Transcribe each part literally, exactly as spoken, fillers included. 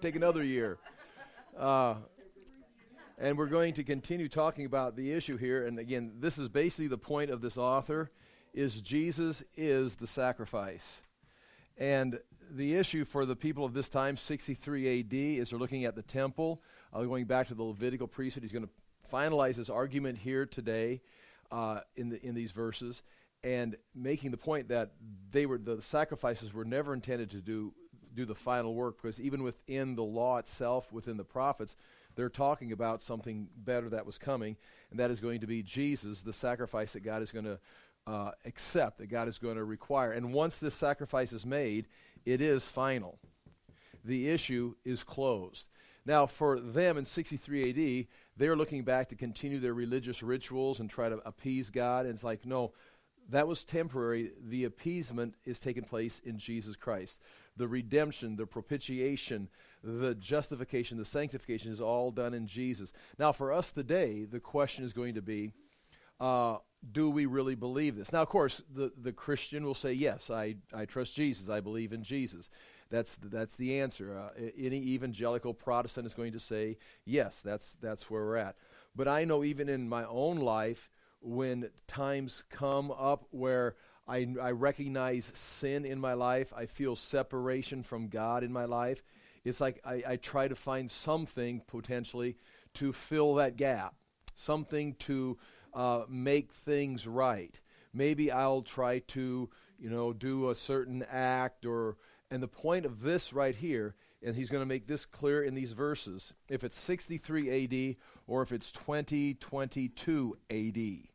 take another year. Uh, and we're going to continue talking about the issue here. And again, this is basically the point of this author, is Jesus is the sacrifice. And the issue for the people of this time, sixty-three A D, is they're looking at the temple, uh, going back to the Levitical priesthood. He's going to finalize his argument here today uh, in the in these verses, and making the point that they were the sacrifices were never intended to do do the final work, because even within the law itself, within the prophets, they're talking about something better that was coming, and that is going to be Jesus, the sacrifice that God is going to uh, accept, that God is going to require. And once this sacrifice is made, it is final. The issue is closed. Now, for them in sixty-three A D, they're looking back to continue their religious rituals and try to appease God. And it's like, no, that was temporary. The appeasement is taking place in Jesus Christ. The redemption, the propitiation, the justification, the sanctification is all done in Jesus. Now, for us today, the question is going to be, uh, do we really believe this? Now, of course, the, the Christian will say, yes, I, I trust Jesus. I believe in Jesus. That's that's the answer. Uh, any evangelical Protestant is going to say, yes, that's that's where we're at. But I know even in my own life, when times come up where I, I recognize sin in my life, I feel separation from God in my life, it's like I, I try to find something potentially to fill that gap, something to uh, make things right. Maybe I'll try to, you know, do a certain act, or and the point of this right here, and he's going to make this clear in these verses, if it's sixty-three A D or if it's twenty twenty-two A D,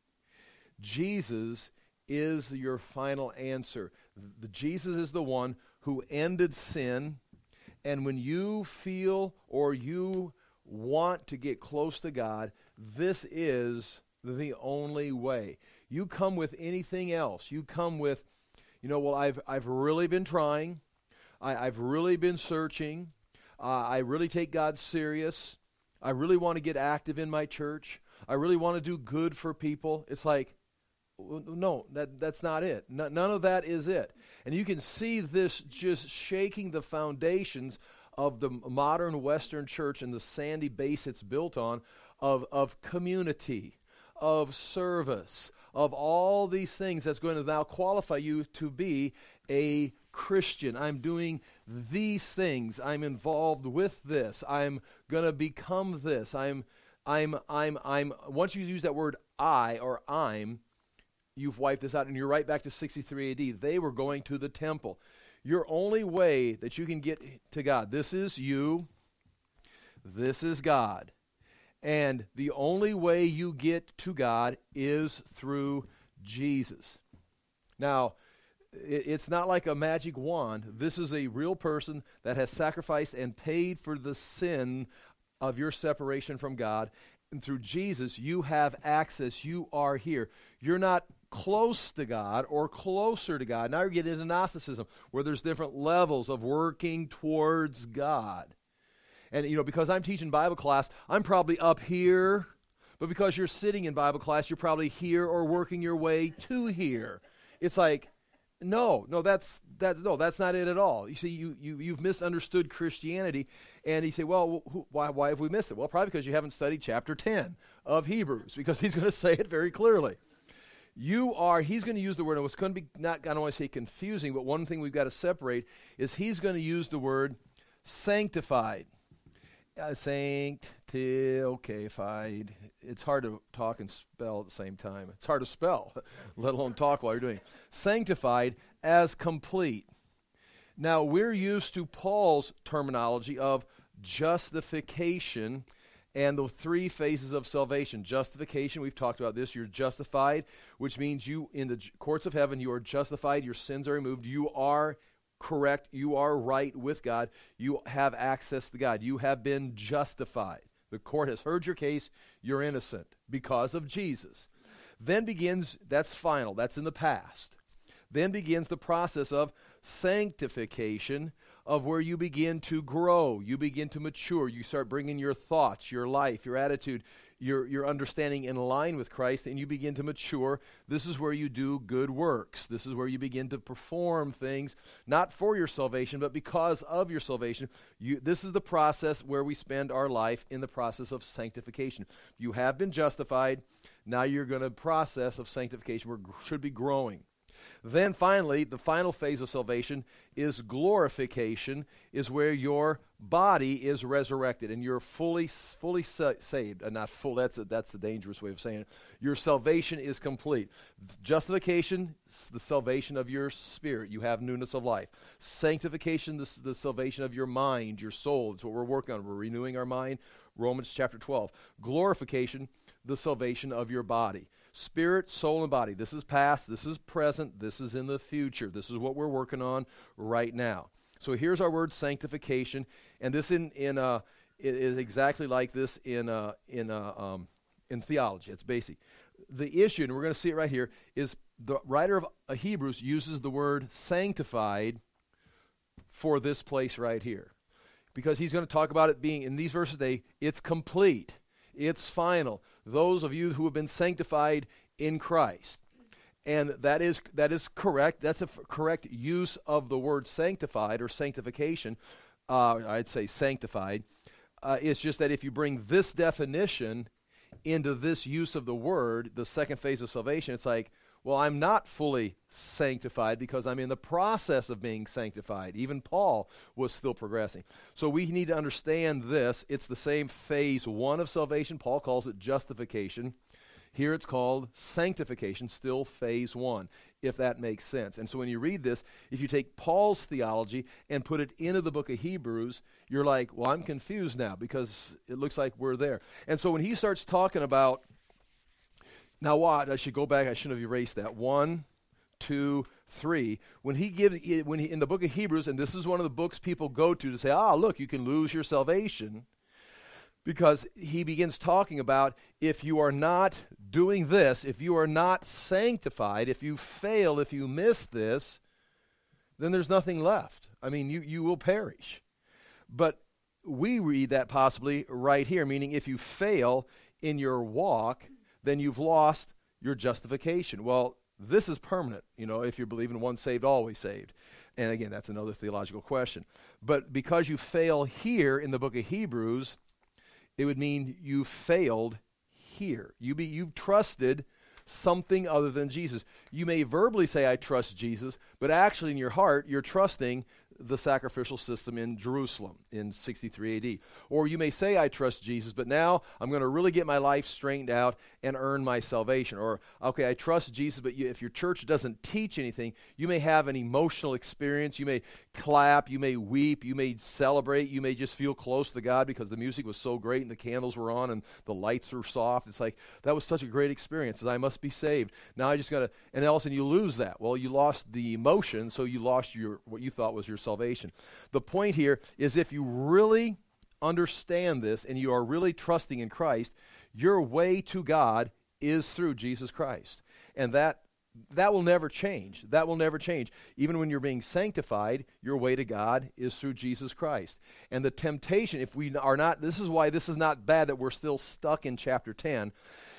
Jesus is your final answer. The, Jesus is the one who ended sin, and when you feel or you want to get close to God, this is the only way. You come with anything else. You come with, you know, well, I've I've really been trying. I, I've really been searching. Uh, I really take God serious. I really want to get active in my church. I really want to do good for people. It's like, no, that that's not it. No, none of that is it. And you can see this just shaking the foundations of the modern Western church and the sandy base it's built on of, of community, of service, of all these things that's going to now qualify you to be a Christian. I'm doing these things. I'm involved with this. I'm going to become this. I'm, I'm, I'm, I'm, once you use that word I or I'm, you've wiped this out, and you're right back to sixty-three A D. They were going to the temple. Your only way that you can get to God, this is you, this is God. And the only way you get to God is through Jesus. Now, it, it's not like a magic wand. This is a real person that has sacrificed and paid for the sin of your separation from God. And through Jesus, you have access. You are here. You're not close to God or closer to God. Now you're getting into Gnosticism, where there's different levels of working towards God. And, you know, because I'm teaching Bible class, I'm probably up here, but because you're sitting in Bible class, you're probably here or working your way to here. It's like, no, no, that's that, no, that's not it at all. You see, you you you've misunderstood Christianity, and you say, well, who, why why have we missed it? Well, probably because you haven't studied chapter ten of Hebrews, because he's going to say it very clearly. You are, he's going to use the word, and it's going to be not, I don't want to say confusing, but one thing we've got to separate is he's going to use the word sanctified. Uh, sanctified. It's hard to talk and spell at the same time. It's hard to spell, let alone talk while you're doing it. Sanctified as complete. Now, we're used to Paul's terminology of justification and the three phases of salvation. Justification, we've talked about this. You're justified, which means you, in the j- courts of heaven, you are justified. Your sins are removed. You are correct. You are right with God. You have access to God. You have been justified. The court has heard your case. You're innocent because of Jesus. Then begins, that's final. That's in the past. Then begins the process of sanctification, of where you begin to grow, you begin to mature, you start bringing your thoughts, your life, your attitude, your, your understanding in line with Christ, and you begin to mature. This is where you do good works. This is where you begin to perform things, not for your salvation, but because of your salvation. You, this is the process where we spend our life in the process of sanctification. You have been justified. Now you're going to process of sanctification. We should be growing. Then finally, the final phase of salvation is glorification, is where your body is resurrected and you're fully fully sa- saved. Uh, not full, that's a, that's a dangerous way of saying it. Your salvation is complete. Justification, the salvation of your spirit. You have newness of life. Sanctification, the, the salvation of your mind, your soul. That's what we're working on. We're renewing our mind. Romans chapter twelve. Glorification, the salvation of your body. Spirit, soul, and body. This is past, this is present, this is in the future. This is what we're working on right now. So here's our word sanctification, and this in in uh it is exactly like this in uh in uh um in theology. It's basic. The issue, and we're going to see it right here, is the writer of uh, Hebrews uses the word sanctified for this place right here, because he's going to talk about it being in these verses today. It's complete. It's final. Those of you who have been sanctified in Christ. And that is that is correct. That's a f- correct use of the word sanctified or sanctification. Uh, I'd say sanctified. Uh, it's just that if you bring this definition into this use of the word, the second phase of salvation, it's like, well, I'm not fully sanctified because I'm in the process of being sanctified. Even Paul was still progressing. So we need to understand this. It's the same phase one of salvation. Paul calls it justification. Here it's called sanctification, still phase one, if that makes sense. And so when you read this, if you take Paul's theology and put it into the book of Hebrews, you're like, well, I'm confused now because it looks like we're there. And so when he starts talking about, now what? I should go back. I shouldn't have erased that. One, two, three. When he gives, when he in the book of Hebrews, and this is one of the books people go to to say, ah, look, you can lose your salvation, because he begins talking about if you are not doing this, if you are not sanctified, if you fail, if you miss this, then there's nothing left. I mean, you you will perish. But we read that possibly right here, meaning if you fail in your walk, then you've lost your justification. Well, this is permanent, you know, if you're believing once saved, always saved. And again, that's another theological question. But because you fail here in the book of Hebrews, it would mean you failed here. You be, you've trusted something other than Jesus. You may verbally say, I trust Jesus, but actually in your heart, you're trusting the sacrificial system in Jerusalem in sixty-three A D. Or you may say, I trust Jesus, but now I'm going to really get my life straightened out and earn my salvation. Or, okay, I trust Jesus, but you, if your church doesn't teach anything, you may have an emotional experience. You may clap, you may weep, you may celebrate, you may just feel close to God because the music was so great and the candles were on and the lights were soft. It's like, that was such a great experience. I must be saved. Now I just got to, and all of a sudden you lose that. Well, you lost the emotion, so you lost your what you thought was your salvation. Salvation. The point here is if you really understand this and you are really trusting in Christ, your way to God is through Jesus Christ. And that that will never change. That will never change. Even when you're being sanctified, your way to God is through Jesus Christ. And the temptation, if we are not, this is why this is not bad that we're still stuck in chapter ten,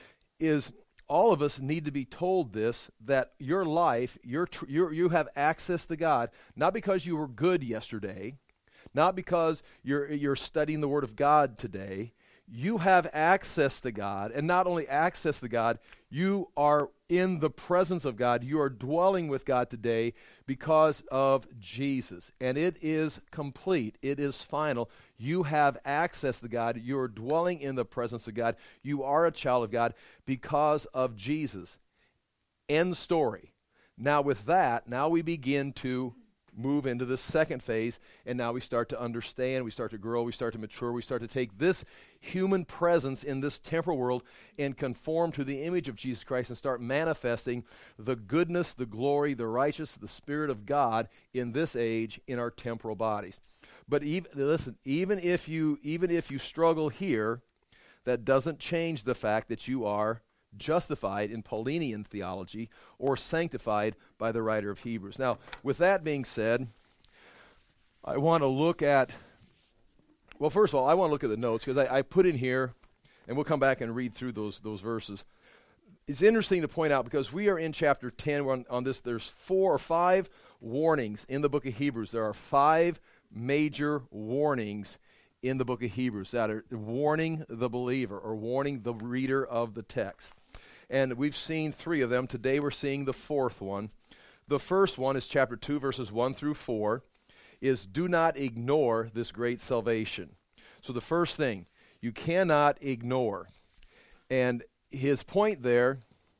is all of us need to be told this, that your life, your tr- you're, you have access to God, not because you were good yesterday, not because you're, you're studying the Word of God today. You have access to God, and not only access to God, you are in the presence of God. You are dwelling with God today because of Jesus, and it is complete. It is final. You have access to God. You are dwelling in the presence of God. You are a child of God because of Jesus. End story. Now with that, now we begin to move into the second phase, and now we start to understand, we start to grow, we start to mature, we start to take this human presence in this temporal world and conform to the image of Jesus Christ and start manifesting the goodness, the glory, the righteousness, the Spirit of God in this age in our temporal bodies. But even, listen, even if you even if you struggle here, that doesn't change the fact that you are justified in Paulinian theology or sanctified by the writer of Hebrews. Now, with that being said, I want to look at, well, first of all, I want to look at the notes because I, I put in here, and we'll come back and read through those those verses. It's interesting to point out because we are in chapter ten on, on this. There's four or five warnings in the book of Hebrews. There are five major warnings in the book of Hebrews that are warning the believer or warning the reader of the text. And we've seen three of them. Today we're seeing the fourth one. The first one is chapter two, verses one through four, is do not ignore this great salvation. So the first thing, you cannot ignore. And his point there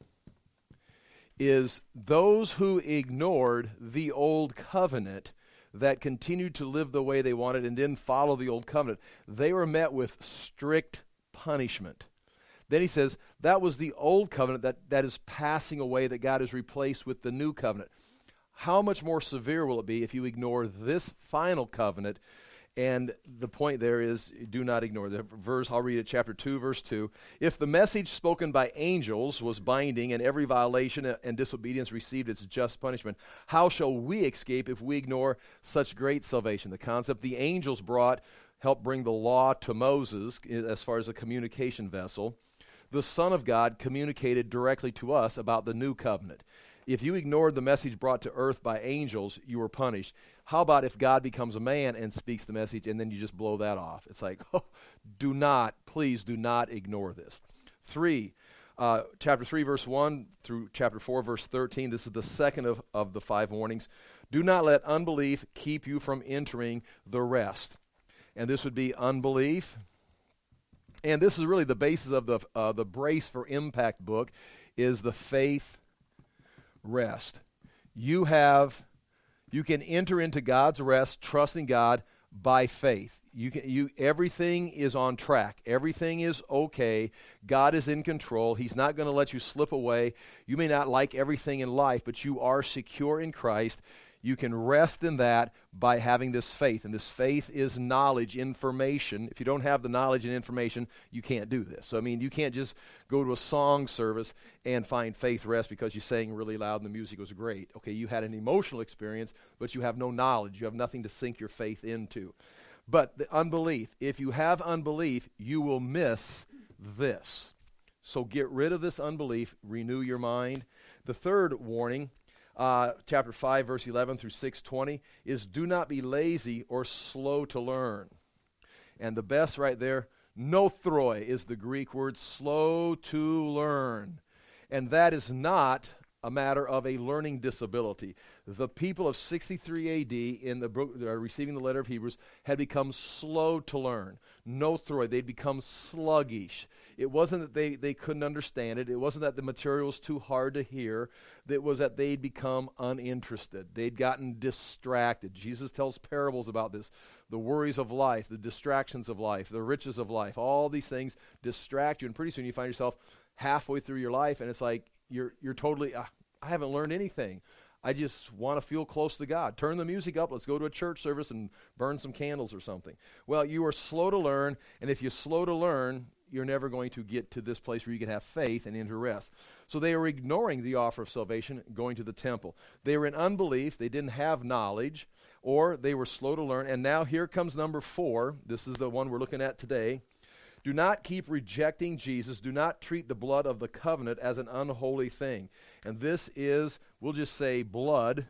is those who ignored the old covenant, that continued to live the way they wanted and didn't follow the old covenant, they were met with strict punishment. Then he says that was the old covenant that, that is passing away, that God has replaced with the new covenant. How much more severe will it be if you ignore this final covenant? And the point there is, do not ignore the verse. I'll read it, chapter two, verse two. If the message spoken by angels was binding and every violation and disobedience received its just punishment, how shall we escape if we ignore such great salvation? The concept the angels brought helped bring the law to Moses as far as a communication vessel. The Son of God communicated directly to us about the new covenant. If you ignored the message brought to earth by angels, you were punished. How about if God becomes a man and speaks the message and then you just blow that off? It's like, oh, do not, please do not ignore this. Three, uh, chapter three, verse one through chapter four, verse thirteen. This is the second of, of the five warnings. Do not let unbelief keep you from entering the rest. And this would be unbelief. And this is really the basis of the uh, the Brace for Impact book, is the faith rest. You have, you can enter into God's rest, trusting God by faith. You can, you, everything is on track. Everything is okay. God is in control. He's not going to let you slip away. You may not like everything in life, but you are secure in Christ. You can rest in that by having this faith. And this faith is knowledge, information. If you don't have the knowledge and information, you can't do this. So, I mean, you can't just go to a song service and find faith rest because you sang really loud and the music was great. Okay, you had an emotional experience, but you have no knowledge. You have nothing to sink your faith into. But the unbelief, if you have unbelief, you will miss this. So get rid of this unbelief, renew your mind. The third warning, Uh, chapter five, verse eleven through six twenty, is do not be lazy or slow to learn. And the best right there, nothroi is the Greek word, slow to learn. And that is not a matter of a learning disability. The people of sixty-three A D in the book, uh, receiving the letter of Hebrews, had become slow to learn. Nothroi, they'd become sluggish. It wasn't that they, they couldn't understand it. It wasn't that the material was too hard to hear. It was that they'd become uninterested. They'd gotten distracted. Jesus tells parables about this. The worries of life, the distractions of life, the riches of life, all these things distract you. And pretty soon you find yourself halfway through your life and it's like, You're you're totally, uh, I haven't learned anything. I just want to feel close to God. Turn the music up. Let's go to a church service and burn some candles or something. Well, you are slow to learn, and if you're slow to learn, you're never going to get to this place where you can have faith and enter rest. So they were ignoring the offer of salvation, going to the temple. They were in unbelief. They didn't have knowledge, or they were slow to learn. And now here comes number four. This is the one we're looking at today. Do not keep rejecting Jesus. Do not treat the blood of the covenant as an unholy thing. And this is, we'll just say, blood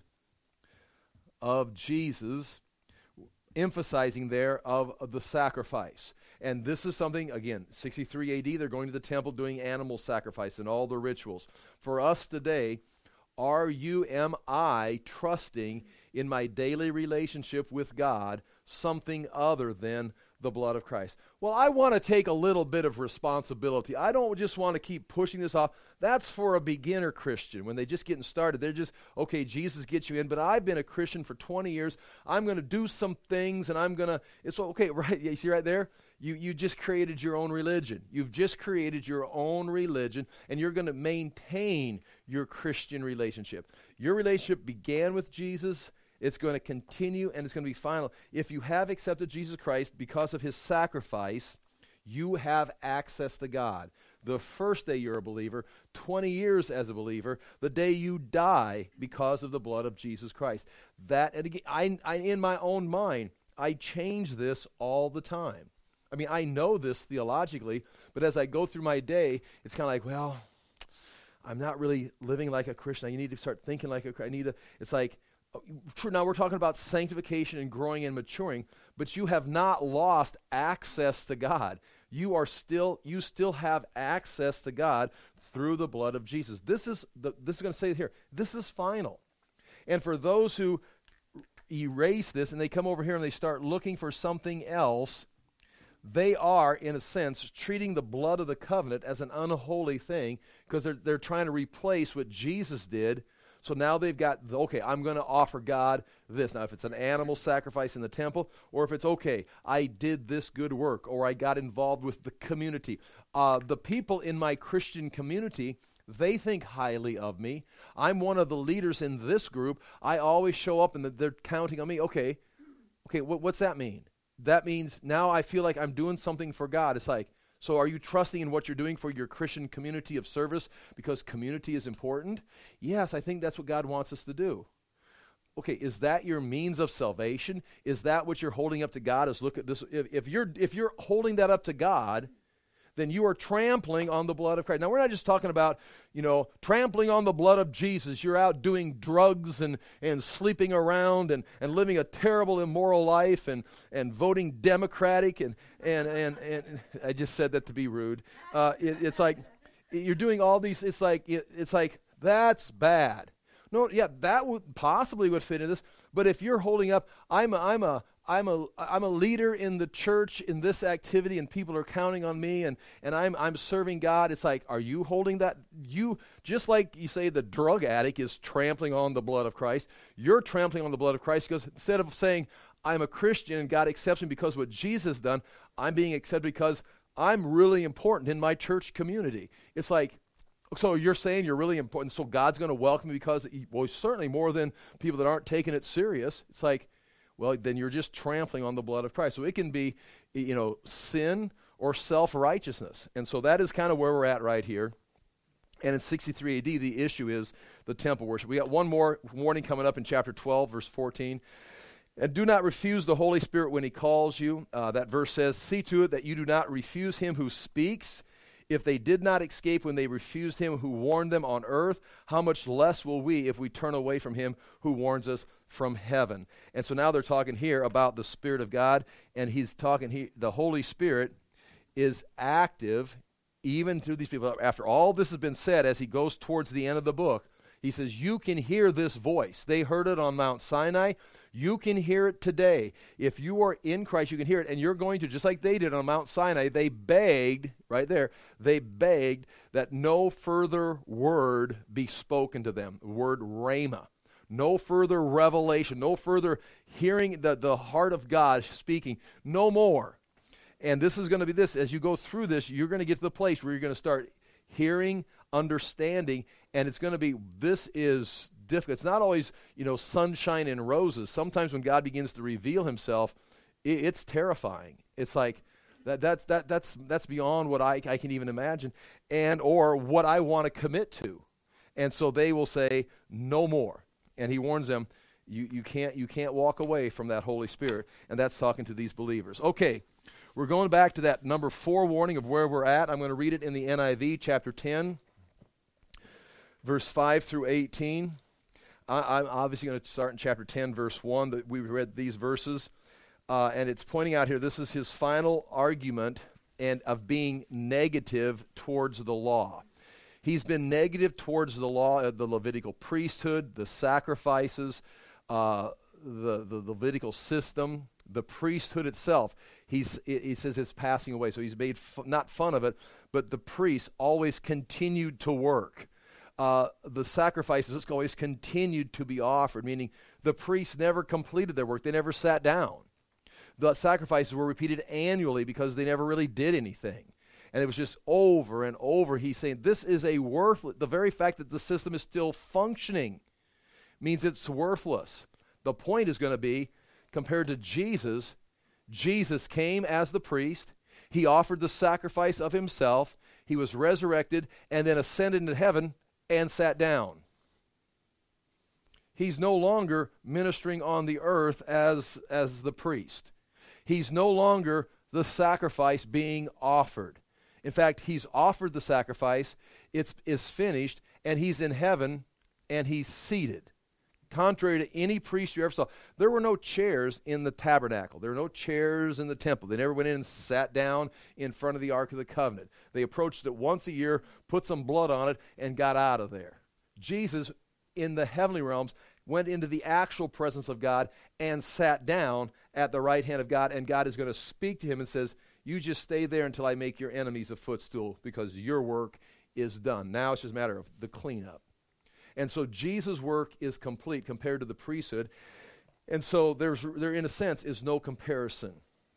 of Jesus, emphasizing there of, of the sacrifice. And this is something, again, sixty-three A D, they're going to the temple doing animal sacrifice and all the rituals. For us today, are you, am I trusting in my daily relationship with God something other than the blood of Christ? Well, I want to take a little bit of responsibility. I don't just want to keep pushing this off. That's for a beginner Christian. When they're just getting started, they're just, okay, Jesus gets you in, but I've been a Christian for twenty years. I'm going to do some things, and I'm going to, it's okay, right? You see right there? You, you just created your own religion. You've just created your own religion, and you're going to maintain your Christian relationship. Your relationship began with Jesus. It's going to continue, and it's going to be final. If you have accepted Jesus Christ because of his sacrifice, You have access to God. The first day you're a believer, twenty years as a believer, the day you die because of the blood of Jesus Christ. That, and again, I, I in my own mind, I change this all the time. I mean, I know this theologically, but as I go through my day, it's kind of like, well, I'm not really living like a Christian. I need to start thinking like a Christian. I need to, it's like, true, now we're talking about sanctification and growing and maturing, but you have not lost access to God. You are still, you still have access to God through the blood of Jesus. This is, the, this is going to say it here, this is final. And for those who erase this and they come over here and they start looking for something else, they are, in a sense, treating the blood of the covenant as an unholy thing because they're, they're trying to replace what Jesus did. So now they've got, the, okay, I'm going to offer God this. Now, if it's an animal sacrifice in the temple, or if it's, okay, I did this good work, or I got involved with the community. Uh, the people in my Christian community, they think highly of me. I'm one of the leaders in this group. I always show up and they're counting on me. Okay, okay, what, what's that mean? That means now I feel like I'm doing something for God. It's like, so are you trusting in what you're doing for your Christian community of service because community is important? Yes, I think that's what God wants us to do. Okay, is that your means of salvation? Is that what you're holding up to God? Is look at this. If, if you're if you're holding that up to God, then you are trampling on the blood of Christ. Now, we're not just talking about, you know, trampling on the blood of Jesus. You're out doing drugs and, and sleeping around and, and living a terrible, immoral life and, and voting Democratic. And, and, and, and I just said that to be rude. Uh, it, it's like you're doing all these, it's like, it, it's like, that's bad. No, yeah, that would possibly would fit in this. But if you're holding up, I'm a, I'm a, I'm a, I'm a leader in the church in this activity, and people are counting on me, and, and I'm, I'm serving God. It's like, are you holding that? You, just like you say the drug addict is trampling on the blood of Christ, you're trampling on the blood of Christ because instead of saying, I'm a Christian and God accepts me because of what Jesus done, I'm being accepted because I'm really important in my church community. It's like, so you're saying you're really important, so God's going to welcome you because, he, well, certainly more than people that aren't taking it serious. It's like, well, then you're just trampling on the blood of Christ. So it can be, you know, sin or self-righteousness. And so that is kind of where we're at right here. And in sixty-three A D, the issue is the temple worship. We got one more warning coming up in chapter twelve, verse fourteen. And do not refuse the Holy Spirit when he calls you. Uh, that verse says, see to it that you do not refuse him who speaks. If they did not escape when they refused him who warned them on earth, how much less will we if we turn away from him who warns us from heaven? And so now they're talking here about the Spirit of God, and he's talking, he, the Holy Spirit is active even through these people. After all this has been said, as he goes towards the end of the book, he says, you can hear this voice. They heard it on Mount Sinai. You can hear it today. If you are in Christ, you can hear it, and you're going to, just like they did on Mount Sinai, they begged, right there, they begged that no further word be spoken to them, the word rhema. No further revelation, no further hearing the, the heart of God speaking, no more. And this is going to be this, as you go through this, you're going to get to the place where you're going to start hearing, understanding, and it's going to be, this is difficult. It's not always, you know, sunshine and roses. Sometimes when God begins to reveal himself, it, it's terrifying. It's like, that that's that that's that's beyond what I, I can even imagine, and or what I want to commit to. And so they will say, no more. And he warns them, you, you can't you can't walk away from that Holy Spirit. And that's talking to these believers. Okay. We're going back to that number four warning of where we're at. I'm going to read it in the N I V, chapter ten, verse five through eighteen. I, I'm obviously going to start in chapter ten, verse one. That we read these verses, uh, and it's pointing out here, this is his final argument and of being negative towards the law. He's been negative towards the law of the Levitical priesthood, the sacrifices, uh, the, the Levitical system, the priesthood itself. He's, he says it's passing away. So he's made f- not fun of it, but the priests always continued to work. Uh, the sacrifices always continued to be offered, meaning the priests never completed their work. They never sat down. The sacrifices were repeated annually because they never really did anything. And it was just over and over. He's saying this is a worthless, the very fact that the system is still functioning means it's worthless. The point is going to be, compared to Jesus, Jesus came as the priest. He offered the sacrifice of himself. He was resurrected and then ascended into heaven and sat down. He's no longer ministering on the earth as, as the priest. He's no longer the sacrifice being offered. In fact, he's offered the sacrifice, it's is finished, and he's in heaven, and he's seated. Contrary to any priest you ever saw, there were no chairs in the tabernacle. There were no chairs in the temple. They never went in and sat down in front of the Ark of the Covenant. They approached it once a year, put some blood on it, and got out of there. Jesus, in the heavenly realms, went into the actual presence of God and sat down at the right hand of God, and God is going to speak to him and says, you just stay there until I make your enemies a footstool, because your work is done. Now it's just a matter of the cleanup. And so Jesus' work is complete compared to the priesthood. And so there's there, in a sense, is no comparison,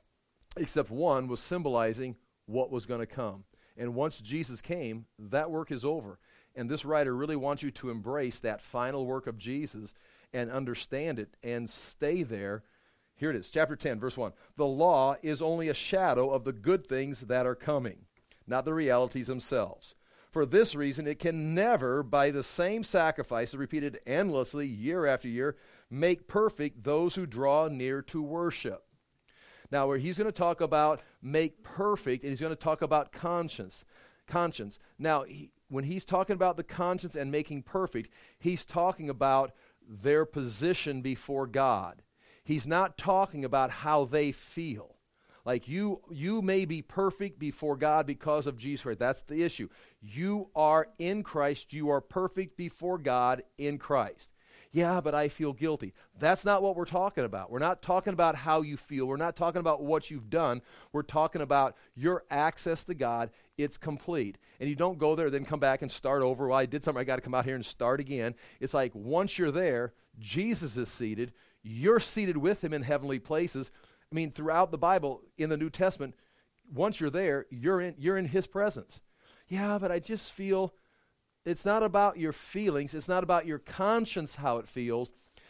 except one was symbolizing what was going to come. And once Jesus came, that work is over. And this writer really wants you to embrace that final work of Jesus and understand it and stay there. Here it is, chapter ten, verse one. The law is only a shadow of the good things that are coming, not the realities themselves. For this reason, it can never, by the same sacrifices repeated endlessly year after year, make perfect those who draw near to worship. Now, where he's going to talk about make perfect, and he's going to talk about conscience. Conscience. Now, he, when he's talking about the conscience and making perfect, he's talking about their position before God. He's not talking about how they feel. Like you, you may be perfect before God because of Jesus Christ. That's the issue. You are in Christ. You are perfect before God in Christ. Yeah, but I feel guilty. That's not what we're talking about. We're not talking about how you feel. We're not talking about what you've done. We're talking about your access to God. It's complete. And you don't go there, then come back and start over. Well, I did something. I got to come out here and start again. It's like once you're there, Jesus is seated. You're seated with him in heavenly places. I mean, throughout the Bible, in the New Testament, once you're there, you're in, you're in his presence. Yeah, but I just feel, it's not about your feelings. It's not about your conscience, how it feels.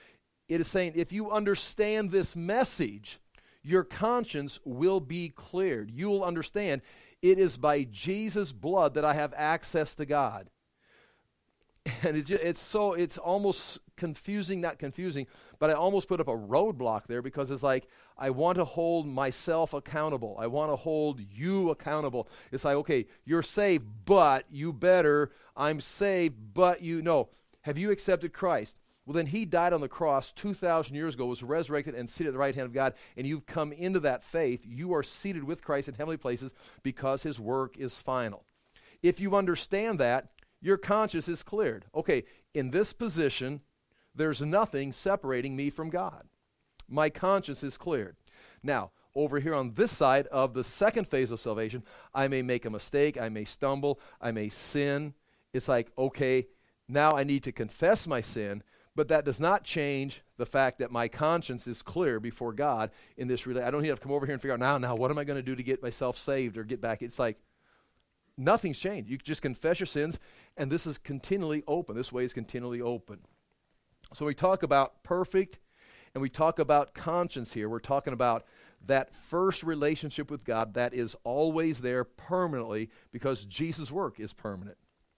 It is saying, if you understand this message, your conscience will be cleared. You will understand it is by Jesus' blood that I have access to God. And it's, just, it's so, it's almost confusing, not confusing, but I almost put up a roadblock there because it's like, I want to hold myself accountable. I want to hold you accountable. It's like, okay, you're saved, but you better, I'm saved, but you, no. Have you accepted Christ? Well, then he died on the cross two thousand years ago, was resurrected and seated at the right hand of God, and you've come into that faith. You are seated with Christ in heavenly places because his work is final. If you understand that, your conscience is cleared. Okay, in this position, there's nothing separating me from God. My conscience is cleared. Now, over here on this side of the second phase of salvation, I may make a mistake, I may stumble, I may sin. It's like, okay, now I need to confess my sin, but that does not change the fact that my conscience is clear before God in this relation. I don't need to come over here and figure out, now, now, what am I going to do to get myself saved or get back? It's like, nothing's changed. You just confess your sins, and this is continually open. This way is continually open. So we talk about perfect, and we talk about conscience here. We're talking about that first relationship with God that is always there permanently because Jesus' work is permanent.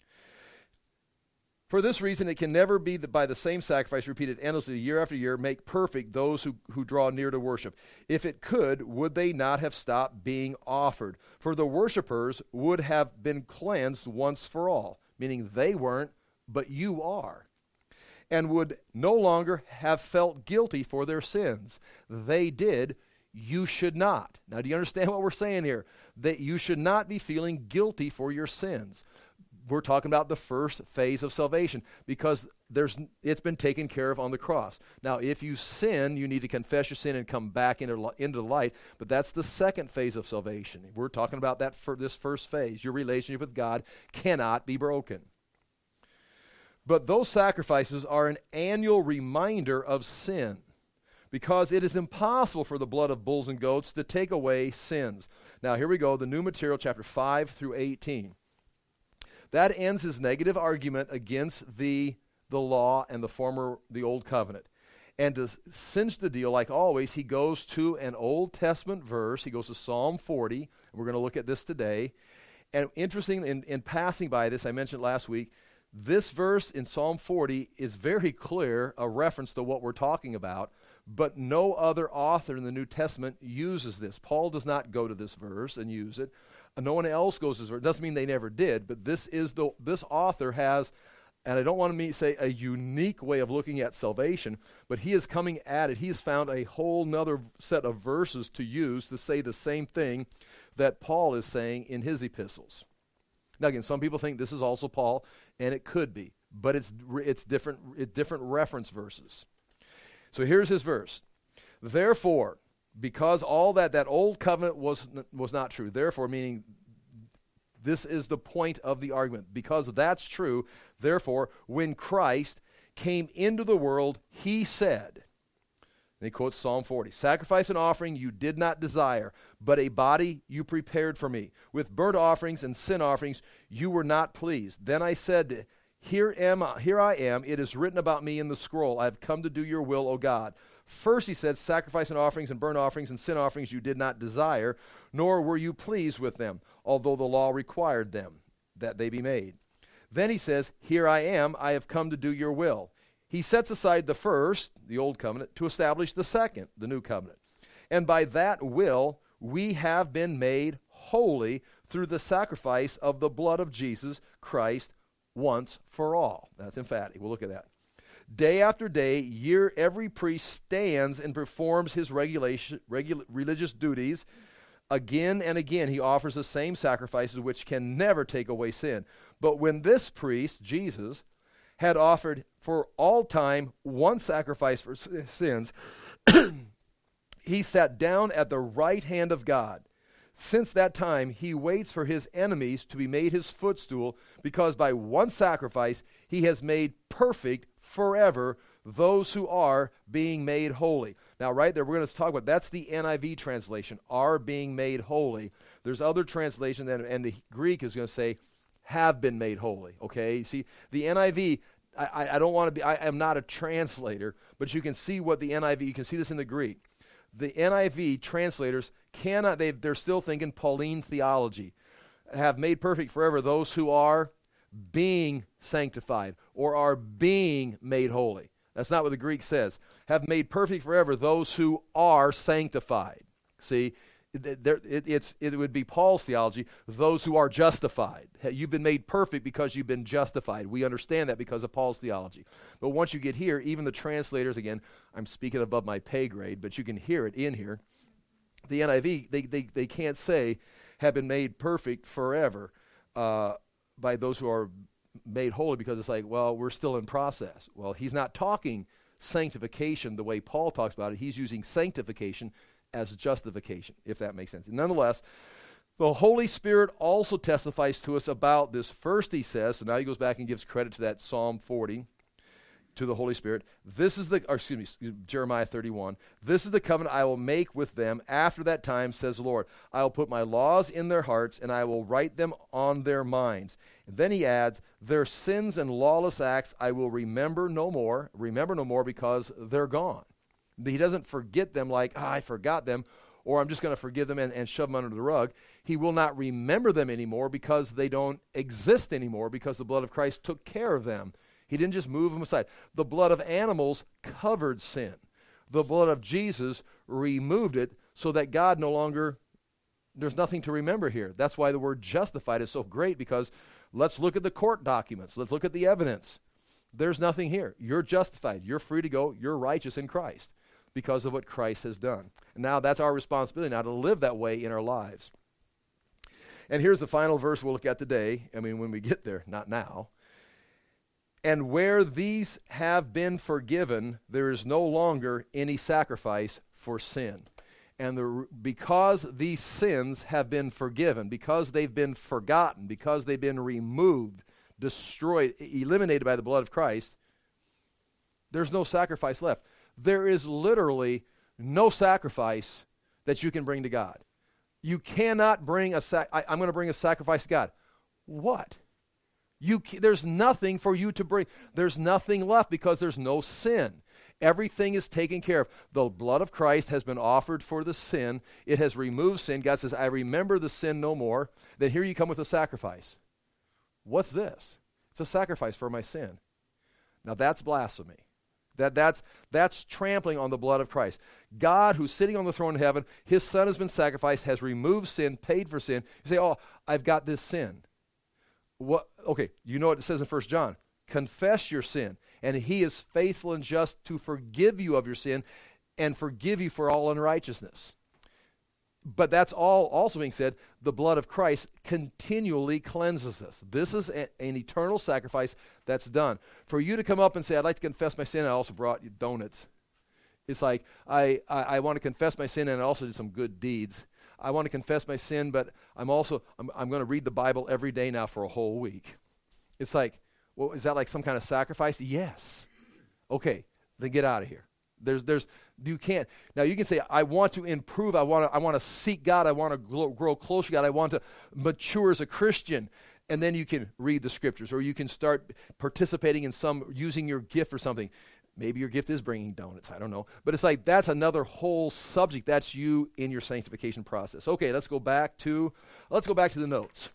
For this reason, it can never be that by the same sacrifice repeated endlessly year after year make perfect those who, who draw near to worship. If it could, would they not have stopped being offered? For the worshipers would have been cleansed once for all, meaning they weren't, but you are, and would no longer have felt guilty for their sins. They did. You should not. Now, do you understand what we're saying here? That you should not be feeling guilty for your sins. We're talking about the first phase of salvation because there's it's been taken care of on the cross. Now, if you sin, you need to confess your sin and come back into, into the light, but that's the second phase of salvation. We're talking about that for this first phase. Your relationship with God cannot be broken. But those sacrifices are an annual reminder of sin because it is impossible for the blood of bulls and goats to take away sins. Now, here we go, the new material, chapter five through eighteen. That ends his negative argument against the, the law and the former, the old covenant. And to cinch the deal, like always, he goes to an Old Testament verse. He goes to Psalm forty. And we're going to look at this today. And interesting, in, in passing by this, I mentioned last week, this verse in Psalm forty is very clear, a reference to what we're talking about, but no other author in the New Testament uses this. Paul does not go to this verse and use it. No one else goes to this verse. It doesn't mean they never did, but this is the this author has, and I don't want to say a unique way of looking at salvation, but he is coming at it. He has found a whole nother set of verses to use to say the same thing that Paul is saying in his epistles. Now again, some people think this is also Paul, and it could be, but it's it's different, it's different reference verses. So here's his verse. Therefore, because all that, that old covenant was, was not true, therefore, meaning this is the point of the argument. Because that's true, therefore, when Christ came into the world, he said, and he quotes Psalm forty, sacrifice and offering you did not desire, but a body you prepared for me. With burnt offerings and sin offerings you were not pleased. Then I said, here am I, here I am, it is written about me in the scroll. I have come to do your will, O God. First he said, sacrifice and offerings and burnt offerings and sin offerings you did not desire, nor were you pleased with them, although the law required them, that they be made. Then he says, here I am, I have come to do your will. He sets aside the first, the old covenant, to establish the second, the new covenant. And by that will, we have been made holy through the sacrifice of the blood of Jesus Christ once for all. That's emphatic. We'll look at that. Day after day, year, every priest stands and performs his regulation, regula- religious duties. Again and again, he offers the same sacrifices which can never take away sin. But when this priest, Jesus, had offered for all time one sacrifice for sins, he sat down at the right hand of God. Since that time, he waits for his enemies to be made his footstool, because by one sacrifice he has made perfect forever those who are being made holy. Now, right there, we're going to talk about, that's the N I V translation, are being made holy. There's other translation, and, and the Greek is going to say, have been made holy, okay? See, the N I V, I, I don't want to be, I am not a translator, but you can see what the N I V, you can see this in the Greek. The N I V translators cannot, they they're still thinking Pauline theology. Have made perfect forever those who are being sanctified or are being made holy. That's not what the Greek says. Have made perfect forever those who are sanctified. See, there, it, it's, it would be Paul's theology, those who are justified. You've been made perfect because you've been justified. We understand that because of Paul's theology. But once you get here, even the translators, again, I'm speaking above my pay grade, but you can hear it in here. The N I V, they, they, they can't say have been made perfect forever uh, by those who are made holy, because it's like, well, we're still in process. Well, he's not talking sanctification the way Paul talks about it. He's using sanctification as justification, if that makes sense. And nonetheless, the Holy Spirit also testifies to us about this. First he says, so now he goes back and gives credit to that Psalm forty, to the Holy Spirit. This is the, or excuse me, Jeremiah thirty-one. This is the covenant I will make with them after that time, says the Lord. I will put my laws in their hearts, and I will write them on their minds. And then he adds, their sins and lawless acts I will remember no more, remember no more, because they're gone. He doesn't forget them like, oh, I forgot them, or I'm just going to forgive them and, and shove them under the rug. He will not remember them anymore because they don't exist anymore, because the blood of Christ took care of them. He didn't just move them aside. The blood of animals covered sin. The blood of Jesus removed it so that God no longer, there's nothing to remember here. That's why the word justified is so great, because let's look at the court documents. Let's look at the evidence. There's nothing here. You're justified. You're free to go. You're righteous in Christ because of what Christ has done. And now that's our responsibility now to live that way in our lives. And here's the final verse we'll look at today. I mean, when we get there, not now. And where these have been forgiven, there is no longer any sacrifice for sin. And the, because these sins have been forgiven, because they've been forgotten, because they've been removed, destroyed, eliminated by the blood of Christ, there's no sacrifice left. There is literally no sacrifice that you can bring to God. You cannot bring a sac. I, I'm going to bring a sacrifice to God. What? You, there's nothing for you to bring. There's nothing left because there's no sin. Everything is taken care of. The blood of Christ has been offered for the sin. It has removed sin. God says, I remember the sin no more. Then here you come with a sacrifice. What's this? It's a sacrifice for my sin. Now that's blasphemy. That, that's, that's trampling on the blood of Christ. God, who's sitting on the throne in heaven, his son has been sacrificed, has removed sin, paid for sin. You say, oh, I've got this sin. What? Okay, you know what it says in First John. Confess your sin, and he is faithful and just to forgive you of your sin and forgive you for all unrighteousness. But that's all also being said, the blood of Christ continually cleanses us. This is a, an eternal sacrifice that's done. For you to come up and say, I'd like to confess my sin, I also brought you donuts. It's like, I, I, I want to confess my sin and I also did some good deeds. I want to confess my sin, but I'm also, I'm, I'm going to read the Bible every day now for a whole week. It's like, well, is that like some kind of sacrifice? Yes. Okay, then get out of here. There's, there's, you can't. Now you can say, I want to improve. I want to, I want to seek God. I want to grow, grow closer to God. I want to mature as a Christian. And then you can read the scriptures, or you can start participating in some, using your gift for something. Maybe your gift is bringing donuts. I don't know. But it's like, that's another whole subject. That's you in your sanctification process. Okay, let's go back to, let's go back to the notes.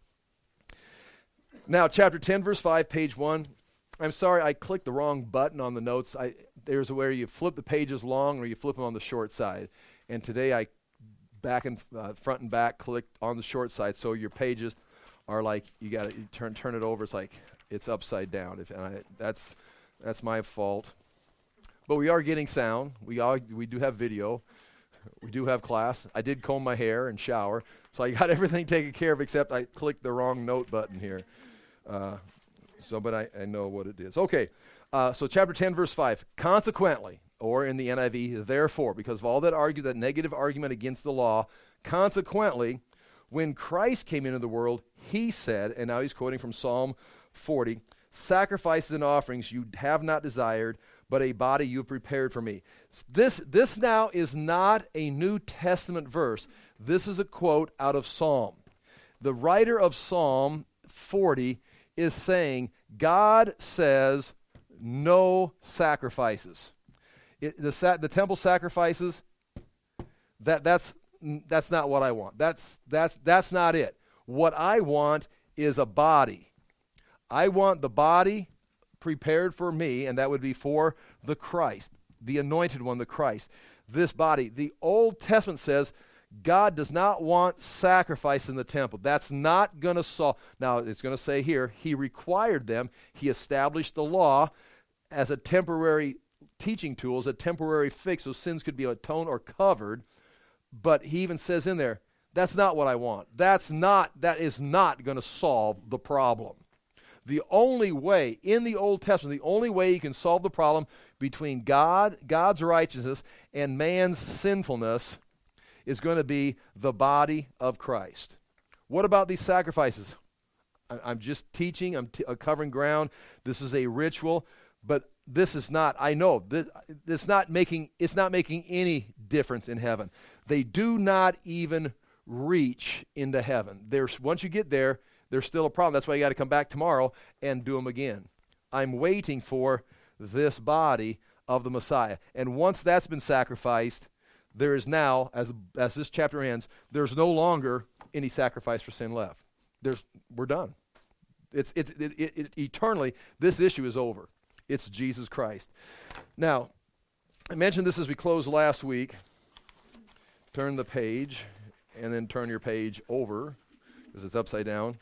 Now, chapter ten, verse five, page one. I'm sorry, I clicked the wrong button on the notes. I, there's where you flip the pages long or you flip them on the short side. And today I, back and uh, front and back, clicked on the short side. So your pages are like, you got to turn turn it over. It's like it's upside down. If and I, that's that's my fault. But we are getting sound. We are we do have video. We do have class. I did comb my hair and shower, so I got everything taken care of except I clicked the wrong note button here. Uh, so, but I, I know what it is. Okay, uh, so chapter ten, verse five. Consequently, or in the N I V, therefore, because of all that argue, that negative argument against the law, consequently, when Christ came into the world, he said, and now he's quoting from Psalm forty, sacrifices and offerings you have not desired, but a body you have prepared for me. This, this now is not a New Testament verse. This is a quote out of Psalm. The writer of Psalm forty is saying, God says no sacrifices. It, the, sa- the temple sacrifices, that, that's, that's not what I want. That's, that's, that's not it. What I want is a body. I want the body prepared for me, and that would be for the Christ, the anointed one, the Christ. This body, the Old Testament says, God does not want sacrifice in the temple. That's not going to solve. Now, it's going to say here, he required them. He established the law as a temporary teaching tool, as a temporary fix, so sins could be atoned or covered. But he even says in there, that's not what I want. That's not, that is not going to solve the problem. The only way, in the Old Testament, the only way you can solve the problem between God, God's righteousness, and man's sinfulness is going to be the body of Christ. What about these sacrifices? I, I'm just teaching, I'm t- uh, covering ground. This is a ritual, but this is not, I know, this, it's not making, it's not making any difference in heaven. They do not even reach into heaven. There's, once you get there, there's still a problem. That's why you got to come back tomorrow and do them again. I'm waiting for this body of the Messiah. And once that's been sacrificed, there is now, as as this chapter ends, there's no longer any sacrifice for sin left. There's, we're done. It's it's it, it, it, eternally, this issue is over. It's Jesus Christ. Now, I mentioned this as we closed last week. Turn the page, and then turn your page over, because it's upside down.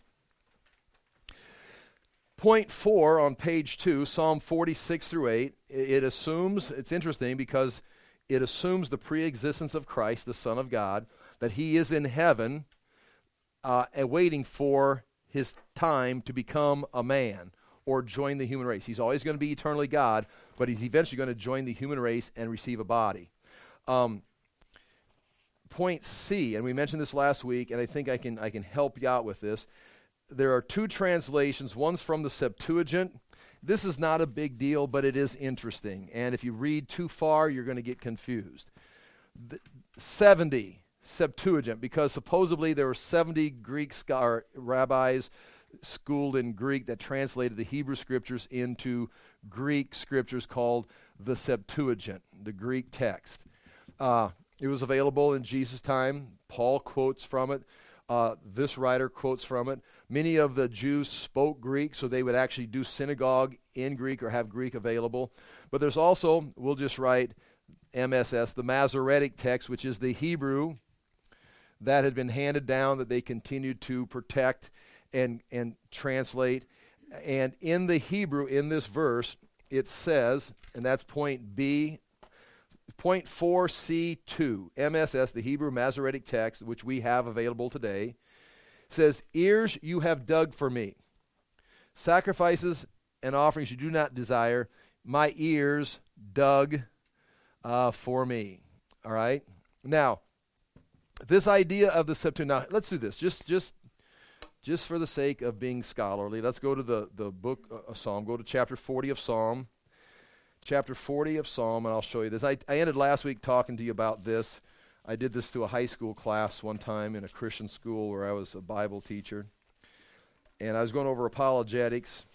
Point four on page two, Psalm forty-six through eight, it, it assumes, it's interesting because it assumes the pre-existence of Christ, the Son of God, that he is in heaven uh, and waiting for his time to become a man or join the human race. He's always going to be eternally God, but he's eventually going to join the human race and receive a body. Um, point C, and we mentioned this last week, and I think I can I can help you out with this. There are two translations. One's from the Septuagint. This is not a big deal, but it is interesting. And if you read too far, you're going to get confused. The seventy, Septuagint, because supposedly there were seventy Greek scholar, rabbis schooled in Greek that translated the Hebrew scriptures into Greek scriptures called the Septuagint, the Greek text. Uh, it was available in Jesus' time. Paul quotes from it. Uh, this writer quotes from it. Many of the Jews spoke Greek, so they would actually do synagogue in Greek or have Greek available. But there's also, we'll just write M S S, the Masoretic text, which is the Hebrew that had been handed down that they continued to protect and, and translate. And in the Hebrew, in this verse, it says, and that's point B, point four C two, M S S, the Hebrew Masoretic text, which we have available today, says, ears you have dug for me, sacrifices and offerings you do not desire, my ears dug uh, for me. All right? Now, this idea of the Septuagint, now let's do this, just just just for the sake of being scholarly. Let's go to the, the book of Psalm, go to chapter forty of Psalm. Chapter forty of Psalm, and I'll show you this. I, I ended last week talking to you about this. I did this to a high school class one time in a Christian school where I was a Bible teacher. And I was going over apologetics,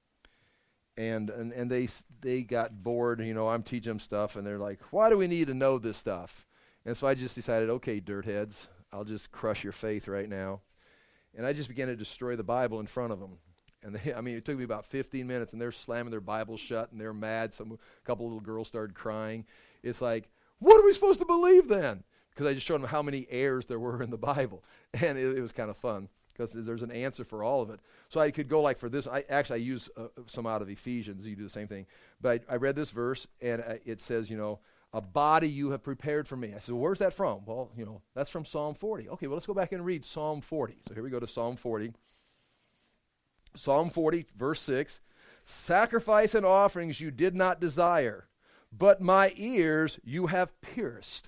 and and, and they they got bored. You know, I'm teaching them stuff, and they're like, why do we need to know this stuff? And so I just decided, okay, dirt heads, I'll just crush your faith right now. And I just began to destroy the Bible in front of them. And they, I mean, it took me about fifteen minutes, and they're slamming their Bibles shut, and they're mad. Some, a couple little girls started crying. It's like, what are we supposed to believe then? Because I just showed them how many errors there were in the Bible. And it, it was kind of fun, because there's an answer for all of it. So I could go like for this. I Actually, I use uh, some out of Ephesians. You do the same thing. But I, I read this verse, and uh, it says, you know, a body you have prepared for me. I said, well, where's that from? Well, you know, that's from Psalm forty. Okay, well, let's go back and read Psalm forty. So here we go to Psalm forty. Psalm forty, verse six, sacrifice and offerings you did not desire, but my ears you have pierced.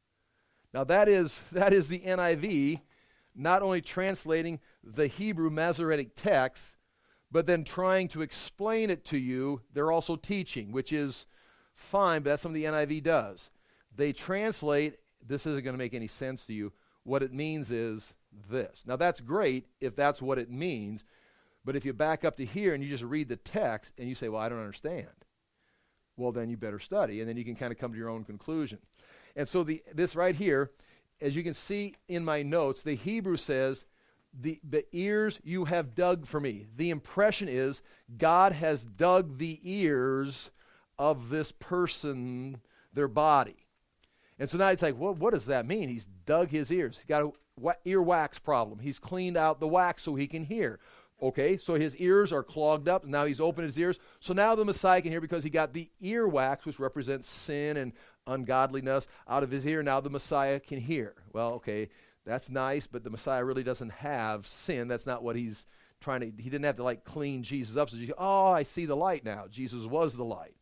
Now that is that is the N I V, not only translating the Hebrew Masoretic text, but then trying to explain it to you. They're also teaching, which is fine, but that's something the N I V does. They translate, this isn't going to make any sense to you. What it means is this. Now that's great if that's what it means. But if you back up to here and you just read the text and you say, well, I don't understand, well, then you better study, and then you can kind of come to your own conclusion. And so the this right here, as you can see in my notes, the Hebrew says, the, the ears you have dug for me. The impression is God has dug the ears of this person, their body. And so now it's like, well, what does that mean? He's dug his ears. He's got a wa- ear wax problem. He's cleaned out the wax so he can hear. Okay, so his ears are clogged up, and now he's opened his ears. So now the Messiah can hear because he got the earwax, which represents sin and ungodliness, out of his ear. Now the Messiah can hear. Well, okay, that's nice, but the Messiah really doesn't have sin. That's not what he's trying to, he didn't have to like clean Jesus up. So you, oh, I see the light now. Jesus was the light.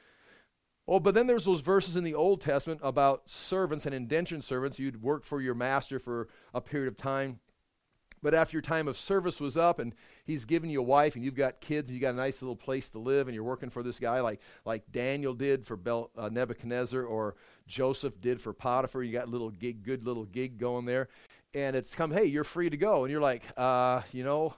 Oh, but then there's those verses in the Old Testament about servants and indentured servants. You'd work for your master for a period of time. But after your time of service was up and he's given you a wife and you've got kids and you got a nice little place to live and you're working for this guy like, like Daniel did for Bel, uh, Nebuchadnezzar, or Joseph did for Potiphar, you got a little gig, good little gig going there. And it's come, hey, you're free to go. And you're like, uh, you know,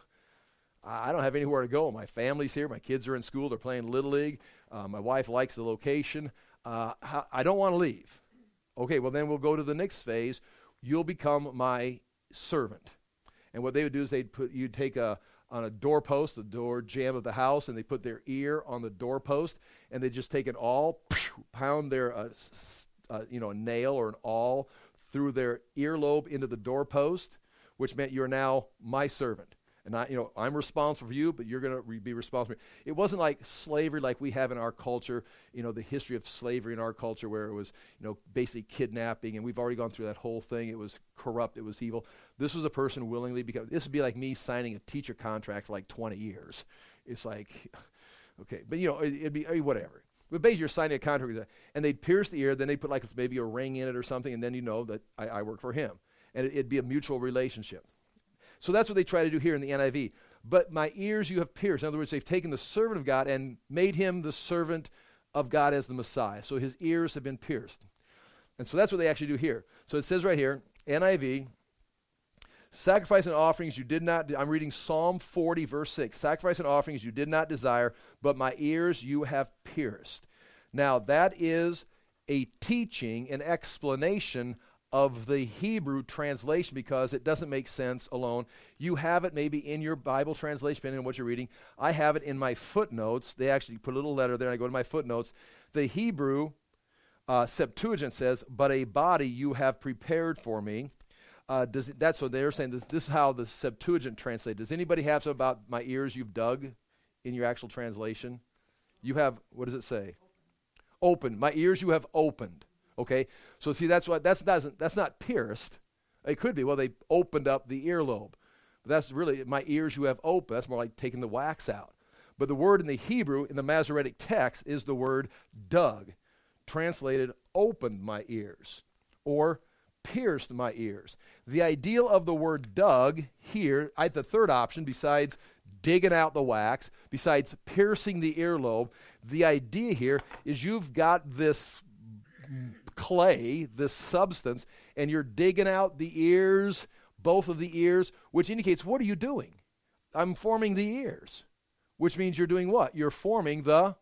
I don't have anywhere to go. My family's here. My kids are in school. They're playing Little League. Uh, my wife likes the location. Uh, I don't want to leave. Okay, well, then we'll go to the next phase. You'll become my servant. And what they would do is they'd put, you'd take a, on a doorpost, the door jamb of the house, and they put their ear on the doorpost, and they just take an awl, pound their, uh, uh, you know, a nail or an awl through their earlobe into the doorpost, which meant you're now my servant. And I, you know, I'm responsible for you, but you're going to re- be responsible. It wasn't like slavery like we have in our culture, you know, the history of slavery in our culture where it was, you know, basically kidnapping, and we've already gone through that whole thing. It was corrupt. It was evil. This was a person willingly, because this would be like me signing a teacher contract for like twenty years. It's like, okay, but, you know, it, it'd be I mean, whatever. But basically you're signing a contract with that, and they'd pierce the ear, then they'd put like maybe a ring in it or something, and then you know that I, I work for him. And it, it'd be a mutual relationship. So that's what they try to do here in the N I V. But my ears you have pierced. In other words, they've taken the servant of God and made him the servant of God as the Messiah. So his ears have been pierced. And so that's what they actually do here. So it says right here, N I V, Sacrifice and offerings you did not, I'm reading Psalm forty, verse six. Sacrifice and offerings you did not desire, but my ears you have pierced. Now, that is a teaching, an explanation of the Hebrew translation, because it doesn't make sense alone. You have it maybe in your Bible translation, depending on what you're reading. I have it in my footnotes. They actually put a little letter there, and I go to my footnotes. The Hebrew uh, Septuagint says, but a body you have prepared for me. Uh, does it, that's what they're saying. This, this is how the Septuagint translates. Does anybody have something about my ears you've dug in your actual translation? You have, what does it say? Opened. My ears you have opened. Okay, so see, that's what that's doesn't that's not pierced. It could be. Well, they opened up the earlobe. But that's really my ears you have opened. That's more like taking the wax out. But the word in the Hebrew in the Masoretic text is the word dug, translated opened my ears or pierced my ears. The ideal of the word dug here, I, the third option besides digging out the wax, besides piercing the earlobe, the idea here is you've got this clay, this substance, and you're digging out the ears, both of the ears, which indicates, what are you doing? I'm forming the ears, which means you're doing what? You're forming the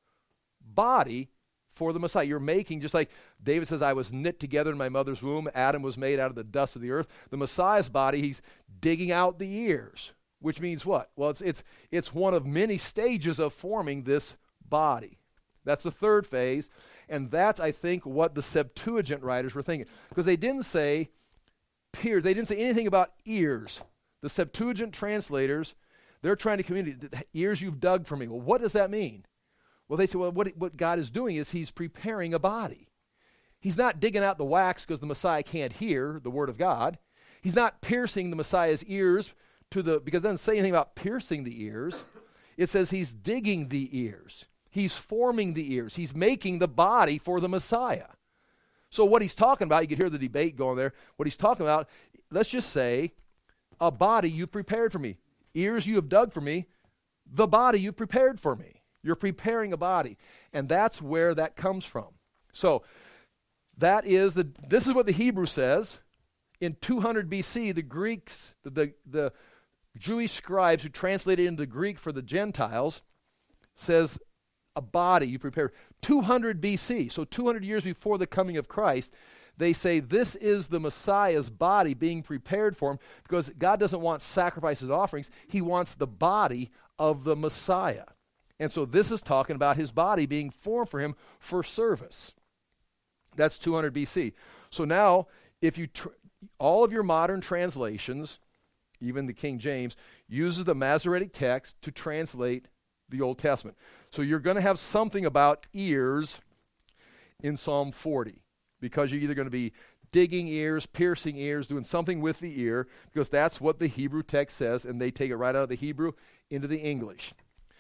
body for the Messiah. You're making, just like David says, I was knit together in my mother's womb. Adam was made out of the dust of the earth. The Messiah's body, he's digging out the ears, which means what? Well, it's it's it's one of many stages of forming this body. That's the third phase, and that's, I think, what the Septuagint writers were thinking, because they didn't say pierce. They didn't say anything about ears. The Septuagint translators, they're trying to communicate, the ears you've dug for me. Well, what does that mean? Well, they say, well, what, what God is doing is he's preparing a body. He's not digging out the wax because the Messiah can't hear the word of God. He's not piercing the Messiah's ears to the, because it doesn't say anything about piercing the ears. It says he's digging the ears. He's forming the ears. He's making the body for the Messiah. So what he's talking about, you can hear the debate going there. What he's talking about, let's just say, a body you prepared for me. Ears you have dug for me. The body you prepared for me. You're preparing a body. And that's where that comes from. So that is the, this is what the Hebrew says. In two hundred B C, the Greeks, the, the, the Jewish scribes who translated into Greek for the Gentiles, says a body you prepare. two hundred B C, so two hundred years before the coming of Christ, they say this is the Messiah's body being prepared for him, because God doesn't want sacrifices and offerings. He wants the body of the Messiah. And so this is talking about his body being formed for him for service. That's two hundred B C. So now, if you tr- all of your modern translations, even the King James, uses the Masoretic text to translate the Old Testament. So you're going to have something about ears in Psalm forty, because you're either going to be digging ears, piercing ears, doing something with the ear, because that's what the Hebrew text says, and they take it right out of the Hebrew into the English.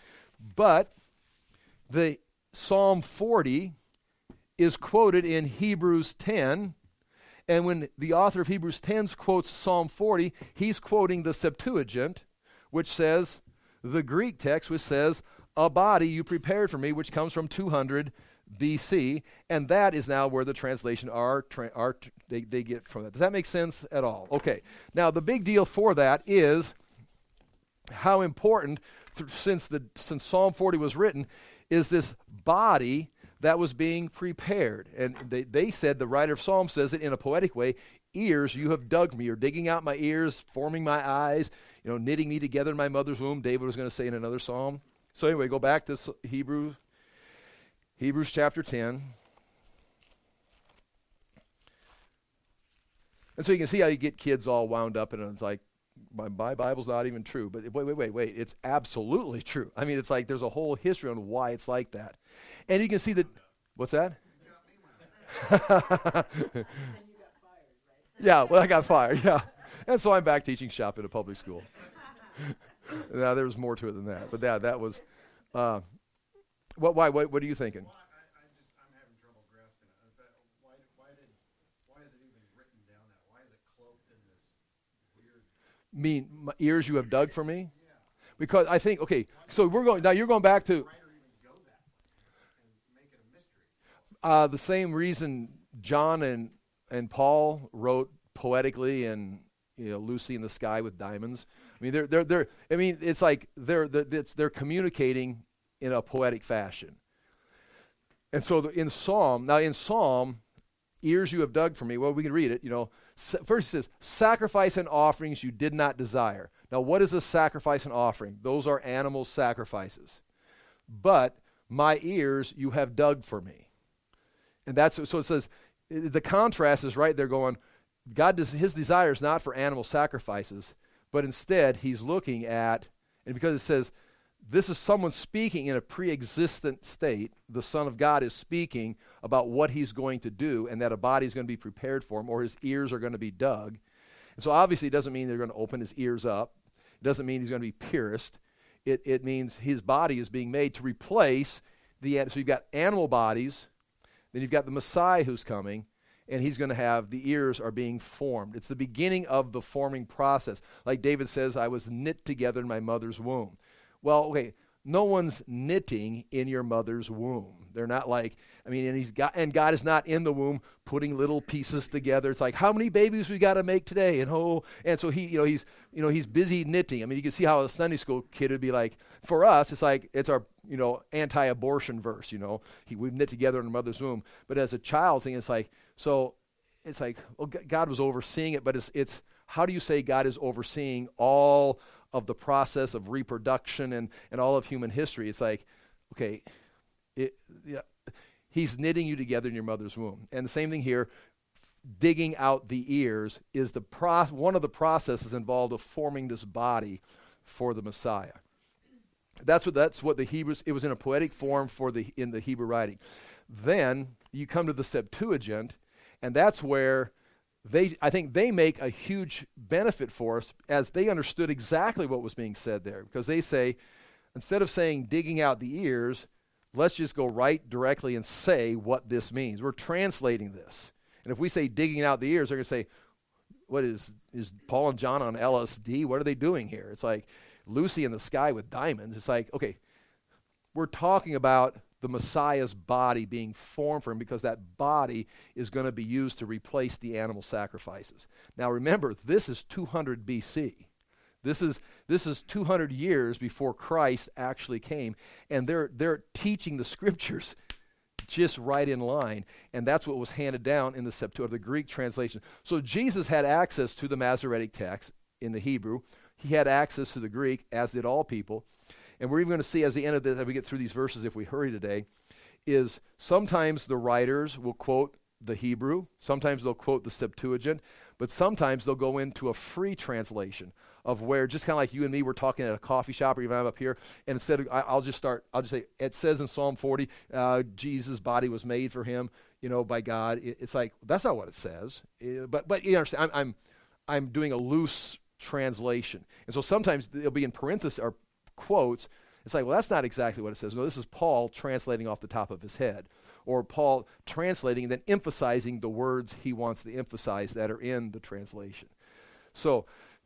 But the Psalm forty is quoted in Hebrews ten, and when the author of Hebrews ten quotes Psalm forty, he's quoting the Septuagint, which says, the Greek text, which says, a body you prepared for me, which comes from two hundred B C, and that is now where the translation are, tra- are they, they get from that. Does that make sense at all? Okay. Now, the big deal for that is how important, th- since the since Psalm forty was written, is this body that was being prepared. And they, they said, the writer of Psalm says it in a poetic way, ears you have dug me. You're digging out my ears, forming my eyes, you know, knitting me together in my mother's womb, David was going to say in another psalm. So anyway, go back to Hebrews, Hebrews chapter ten. And so you can see how you get kids all wound up, and it's like, my, my Bible's not even true. But wait, wait, wait, wait. It's absolutely true. I mean, it's like there's a whole history on why it's like that. And you can see that, what's that? Yeah, well, I got fired, yeah. And so I'm back teaching shop in a public school. Now, there was more to it than that. But that, that was, uh, what, why, what, what are you thinking? Well, I, I just, I'm having trouble grasping it. In fact, why, why, did, why is it even written down that? Why is it cloaked in this weird? Mean, my ears you have dug for me? Yeah. Because I think, okay, so we're going, now you're going back to, Writer even go that and make it a mystery? uh, the same reason John and, and Paul wrote poetically in, you know, Lucy in the Sky with Diamonds. I mean, they're they're they're. I mean, it's like they're they're, it's, they're communicating in a poetic fashion. And so the, in Psalm, now in Psalm, ears you have dug for me. Well, we can read it. You know, sa- first it says, "Sacrifice and offerings you did not desire." Now, what is a sacrifice and offering? Those are animal sacrifices. But my ears you have dug for me. And that's, so it says, the contrast is right there going, God does, his desire is not for animal sacrifices, but instead he's looking at, and because it says, this is someone speaking in a pre-existent state, the Son of God is speaking about what he's going to do and that a body is going to be prepared for him or his ears are going to be dug. And so obviously it doesn't mean they're going to open his ears up. It doesn't mean he's going to be pierced. It, it means his body is being made to replace the, so you've got animal bodies, then you've got the Messiah who's coming, and he's going to have, the ears are being formed. It's the beginning of the forming process. Like David says, I was knit together in my mother's womb. Well, okay, no one's knitting in your mother's womb. They're not like, I mean, and he's got, and God is not in the womb putting little pieces together. It's like, how many babies we got to make today? And oh, and so he, you know, he's, you know, he's busy knitting. I mean, you can see how a Sunday school kid would be like. For us, it's like it's our, you know, anti-abortion verse. You know, he, we've knit together in our mother's womb. But as a child thing, it's like, so it's like, well, God was overseeing it, but it's it's how do you say God is overseeing all of the process of reproduction and, and all of human history? It's like, okay, it, yeah, he's knitting you together in your mother's womb. And the same thing here, digging out the ears is the pro- one of the processes involved of forming this body for the Messiah. That's what that's what the Hebrews, it was in a poetic form for the in the Hebrew writing. Then you come to the Septuagint, and that's where They, I think they make a huge benefit for us as they understood exactly what was being said there. Because they say, instead of saying digging out the ears, let's just go right directly and say what this means. We're translating this. And if we say digging out the ears, they're going to say, what is, is Paul and John on L S D? What are they doing here? It's like Lucy in the Sky with Diamonds. It's like, okay, we're talking about the Messiah's body being formed for him because that body is going to be used to replace the animal sacrifices. Now remember, this is two hundred B C. This is this is two hundred years before Christ actually came, and they're they're teaching the scriptures just right in line, and that's what was handed down in the Septuagint, the Greek translation. So Jesus had access to the Masoretic text in the Hebrew. He had access to the Greek, as did all people. And we're even going to see as the end of this, as we get through these verses, if we hurry today, is sometimes the writers will quote the Hebrew, sometimes they'll quote the Septuagint, but sometimes they'll go into a free translation of where, just kind of like you and me were talking at a coffee shop or even I'm up here, and instead of, I, I'll just start, I'll just say, it says in Psalm forty, uh, Jesus' body was made for him, you know, by God. It, it's like, that's not what it says. It, but but you understand, I'm, I'm, I'm doing a loose translation. And so sometimes it'll be in parentheses or quotes. It's like, well, that's not exactly what it says. No, this is Paul translating off the top of his head, or Paul translating and then emphasizing the words he wants to emphasize that are in the translation. So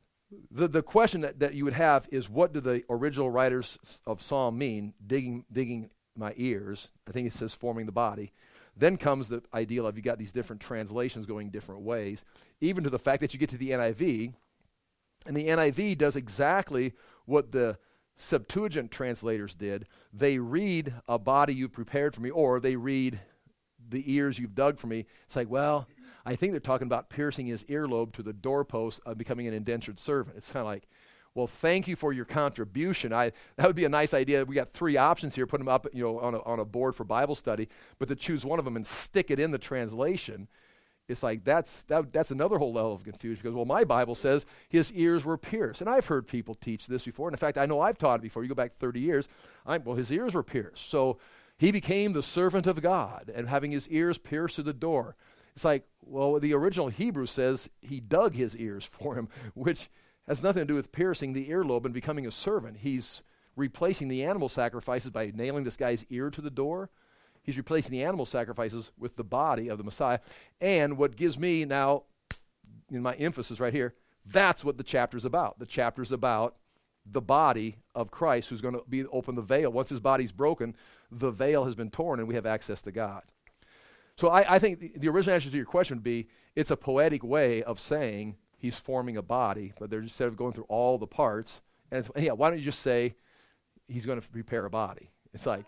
the the question that, that you would have is, what do the original writers of Psalm mean, digging digging my ears? I think it says forming the body. Then comes the idea of you got these different translations going different ways, even to the fact that you get to the N I V, and the N I V does exactly what the Septuagint translators did. They read a body you prepared for me, or they read the ears you've dug for me. It's like, well, I think they're talking about piercing his earlobe to the doorpost of becoming an indentured servant. It's kind of like, well, thank you for your contribution. I that would be a nice idea. We got three options here. Put them up, you know, on a, on a board for Bible study, but to choose one of them and stick it in the translation, it's like that's that, that's another whole level of confusion, because, well, my Bible says his ears were pierced. And I've heard people teach this before. And in fact, I know I've taught it before. You go back thirty years. I'm, well, his ears were pierced. So he became the servant of God, and having his ears pierced to the door. It's like, well, the original Hebrew says he dug his ears for him, which has nothing to do with piercing the earlobe and becoming a servant. He's replacing the animal sacrifices by nailing this guy's ear to the door. He's replacing the animal sacrifices with the body of the Messiah. And what gives me now, in my emphasis right here, that's what the chapter's about. The chapter's about the body of Christ, who's going to be open the veil. Once his body's broken, the veil has been torn and we have access to God. So I, I think the, the original answer to your question would be, it's a poetic way of saying he's forming a body, but they're instead of going through all the parts, and it's, yeah, why don't you just say he's going to prepare a body? It's like,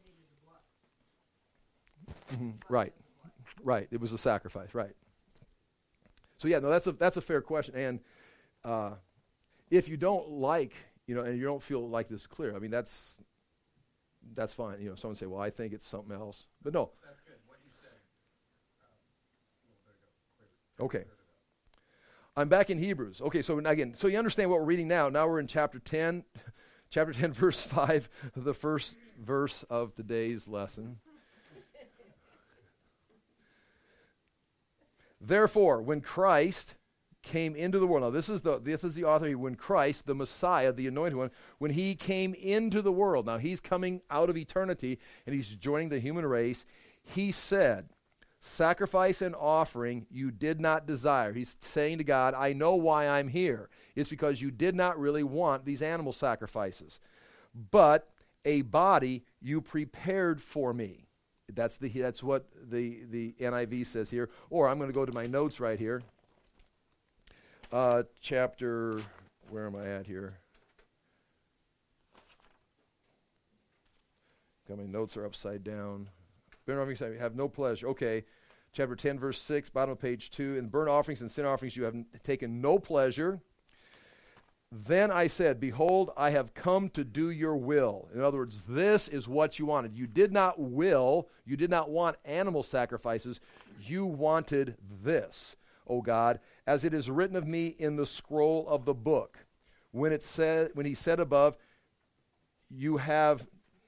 mm-hmm, right, right. It was a sacrifice, right. So yeah, no, that's a that's a fair question. And uh, if you don't like, you know, and you don't feel like this is clear, I mean, that's that's fine. You know, someone say, well, I think it's something else, but no. That's good. What you said. Uh, okay. I'm back in Hebrews. Okay, so again, so you understand what we're reading now. Now we're in chapter ten, chapter ten, verse five, the first verse of today's lesson. Therefore, when Christ came into the world, now this is the this is the author, when Christ, the Messiah, the anointed one, when he came into the world, now he's coming out of eternity and he's joining the human race, he said, sacrifice and offering you did not desire. He's saying to God, I know why I'm here. It's because you did not really want these animal sacrifices. But a body you prepared for me. That's the that's what the, the N I V says here. Or I'm going to go to my notes right here. Uh, chapter, where am I at here? Got my notes are upside down. Burnt offerings I have no pleasure. Okay. Chapter ten, verse six, bottom of page two. In burnt offerings and sin offerings you have n- taken no pleasure. Then I said, behold, I have come to do your will. In other words, this is what you wanted. You did not will, you did not want animal sacrifices. You wanted this, O God, as it is written of me in the scroll of the book. When it said, when he said above, you have,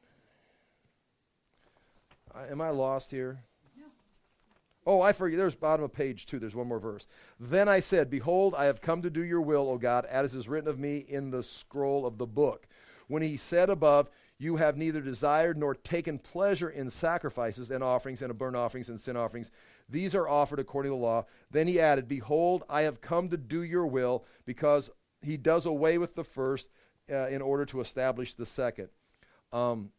uh, am I lost here? Oh, I forget. There's bottom of page two. There's one more verse. Then I said, behold, I have come to do your will, O God, as is written of me in the scroll of the book. When he said above, you have neither desired nor taken pleasure in sacrifices and offerings and burnt offerings and sin offerings. These are offered according to the law. Then he added, behold, I have come to do your will, because he does away with the first uh, in order to establish the second. Um,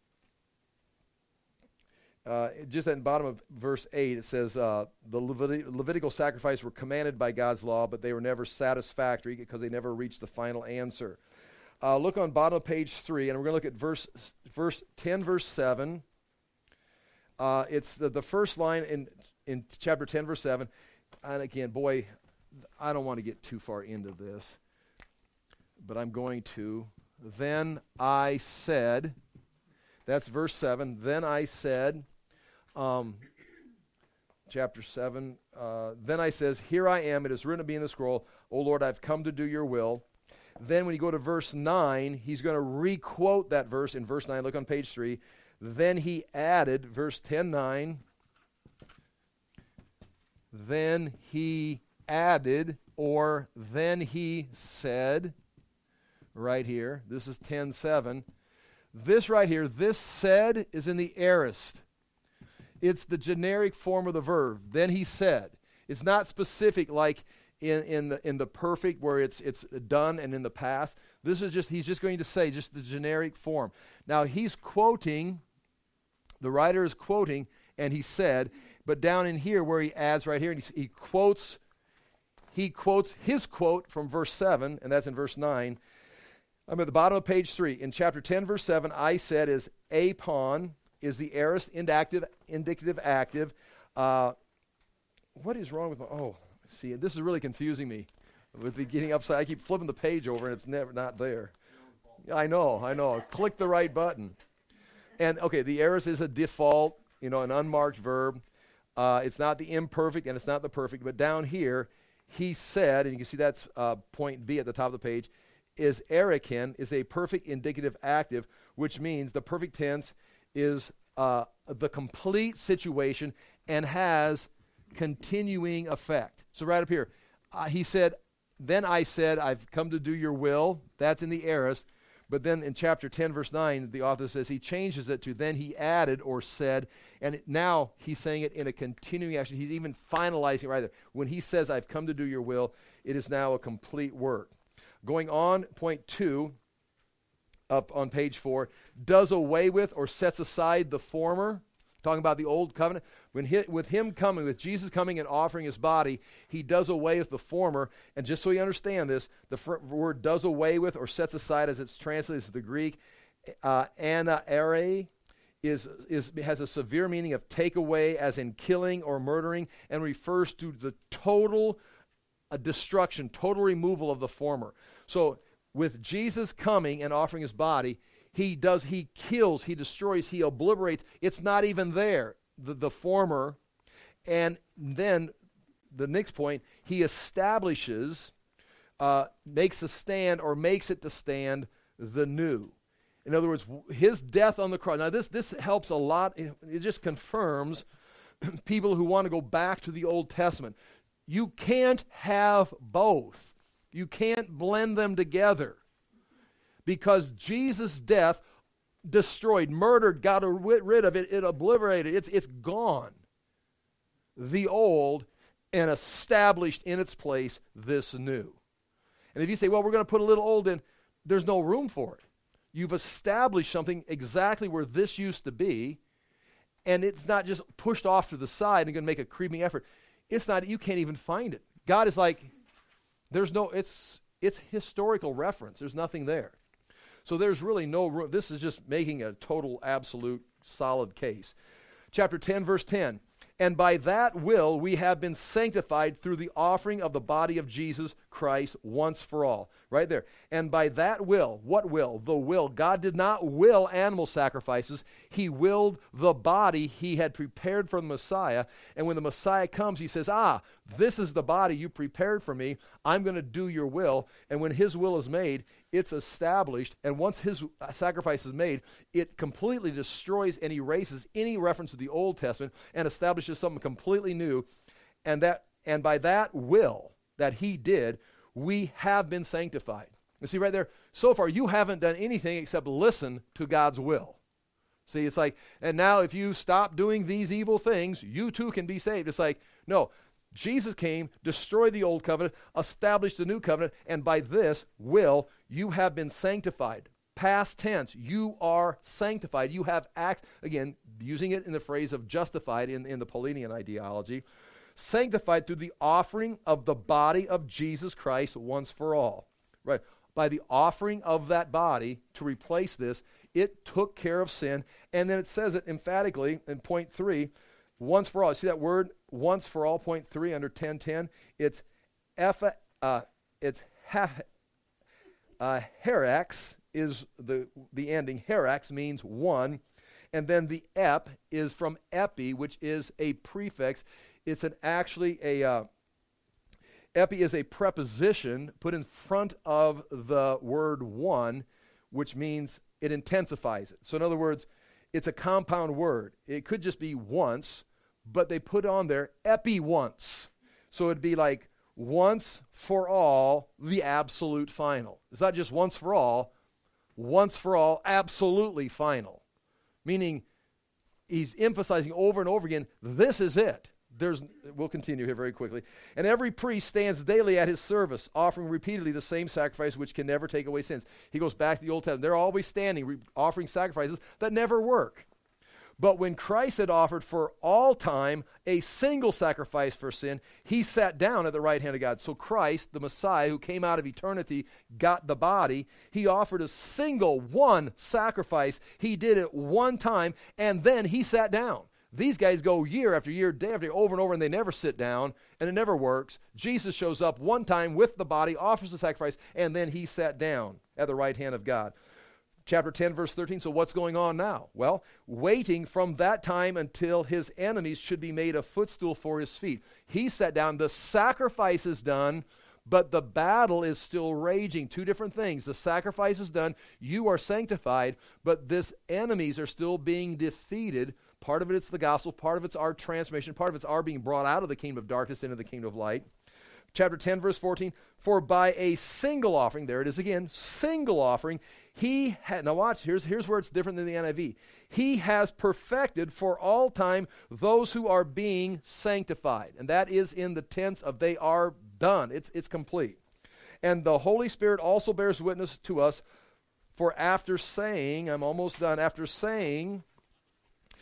Uh, just at the bottom of verse eight, it says, uh, the Levit- Levitical sacrifices were commanded by God's law, but they were never satisfactory because they never reached the final answer. Uh, look on bottom of page three, and we're going to look at verse verse ten, verse seven. Uh, it's the, the first line in, in chapter ten, verse seven. And again, boy, I don't want to get too far into this, but I'm going to. Then I said, that's verse seven. Then I said, um, chapter seven, uh, then I says, here I am, it is written to me in the scroll, O Lord, I've come to do your will. Then when you go to verse nine, he's going to re-quote that verse in verse nine. Look on page three. Then he added, verse ten nine, then he added, or then he said, right here, this is ten seven. This right here, this said is in the aorist. It's the generic form of the verb. Then he said. It's not specific like in, in the in the perfect where it's it's done and in the past. This is just, he's just going to say just the generic form. Now he's quoting, the writer is quoting, and he said, but down in here where he adds right here, and he, he quotes, he quotes his quote from verse seven, and that's in verse nine. I'm at the bottom of page three. In chapter ten, verse seven, I said is apon, is the aorist indicative, indicative active. Uh, what is wrong with my, oh, see, this is really confusing me with the getting upside. I keep flipping the page over and it's never not there. I know, I know. Click the right button. And, okay, the aorist is a default, you know, an unmarked verb. Uh, it's not the imperfect and it's not the perfect. But down here, he said, and you can see that's uh, point B at the top of the page, is erikin, is a perfect indicative active, which means the perfect tense is uh, the complete situation and has continuing effect. So right up here, uh, he said, then I said, I've come to do your will. That's in the aorist. But then in chapter ten, verse nine, the author says he changes it to then he added or said, and it, now he's saying it in a continuing action. He's even finalizing it right there. When he says, I've come to do your will, it is now a complete work. Going on, point two, up on page four, does away with or sets aside the former. talking about the old covenant. When he, with him coming, with Jesus coming and offering his body, he does away with the former. And just so you understand this, the fr- word does away with or sets aside as it's translated is the Greek, uh, anaere, is, is, has a severe meaning of take away, as in killing or murdering, and refers to the total uh, destruction, total removal of the former. So with Jesus coming and offering his body, he does, he kills, he destroys, he obliterates. It's not even there, the, the former. And then the next point, he establishes, uh, makes a stand or makes it to stand the new. In other words, his death on the cross. Now this, this helps a lot. It, it just confirms people who want to go back to the Old Testament. You can't have both. You can't blend them together. Because Jesus' death destroyed, murdered, got rid of it, it obliterated, it's, it's gone. The old, and established in its place this new. And if you say, well, we're going to put a little old in, there's no room for it. You've established something exactly where this used to be, and it's not just pushed off to the side and going to make a creeping effort. It's not, you can't even find it. God is like, there's no, it's it's historical reference. There's nothing there. So there's really no room. This is just making a total, absolute, solid case. Chapter ten, verse ten. And by that will we have been sanctified through the offering of the body of Jesus Christ once for all. Right there. And by that will, what will? The will. God did not will animal sacrifices. He willed the body he had prepared for the Messiah. And when the Messiah comes, he says, ah, this is the body you prepared for me. I'm going to do your will. And when his will is made, it's established. And once his sacrifice is made, it completely destroys and erases any reference to the Old Testament and establishes something completely new. And that, and by that will that he did, we have been sanctified. You see right there, so far you haven't done anything except listen to God's will. See, it's like, and now if you stop doing these evil things, you too can be saved. It's like, no, Jesus came, destroyed the old covenant, established the new covenant, and by this will you have been sanctified. Past tense, you are sanctified. You have acts, again, using it in the phrase of justified in, in the Paulinian ideology, sanctified through the offering of the body of Jesus Christ once for all. Right? By the offering of that body to replace this, it took care of sin. And then it says it emphatically in point three, once for all. See that word, once for all, point three under ten ten? It's F, uh, it's ha, uh, herax is the, the ending. Herax means one. And then the ep is from epi, which is a prefix. It's an actually a, uh, epi is a preposition put in front of the word one, which means it intensifies it. So in other words, it's a compound word. It could just be once, but they put on there epi once. So it'd be like once for all, the absolute final. It's not just once for all, once for all, absolutely final. Meaning he's emphasizing over and over again, this is it. There's, we'll continue here very quickly. And every priest stands daily at his service, offering repeatedly the same sacrifice which can never take away sins. He goes back to the Old Testament. They're always standing, re- offering sacrifices that never work. But when Christ had offered for all time a single sacrifice for sin, he sat down at the right hand of God. So Christ, the Messiah, who came out of eternity, got the body. He offered a single one sacrifice. He did it one time, and then he sat down. These guys go year after year, day after day, over and over, and they never sit down, and it never works. Jesus shows up one time with the body, offers the sacrifice, and then he sat down at the right hand of God. Chapter ten, verse thirteen, so what's going on now? Well, waiting from that time until his enemies should be made a footstool for his feet. He sat down, the sacrifice is done, but the battle is still raging. Two different things. The sacrifice is done, you are sanctified, but this enemies are still being defeated. Part of it is the gospel, part of it's our transformation, part of it's our being brought out of the kingdom of darkness into the kingdom of light. Chapter ten, verse fourteen, for by a single offering, there it is again, single offering, he had, now watch, here's, here's where it's different than the N I V. He has perfected for all time those who are being sanctified. And that is in the tense of they are done. It's, it's complete. And the Holy Spirit also bears witness to us, for after saying, I'm almost done, after saying,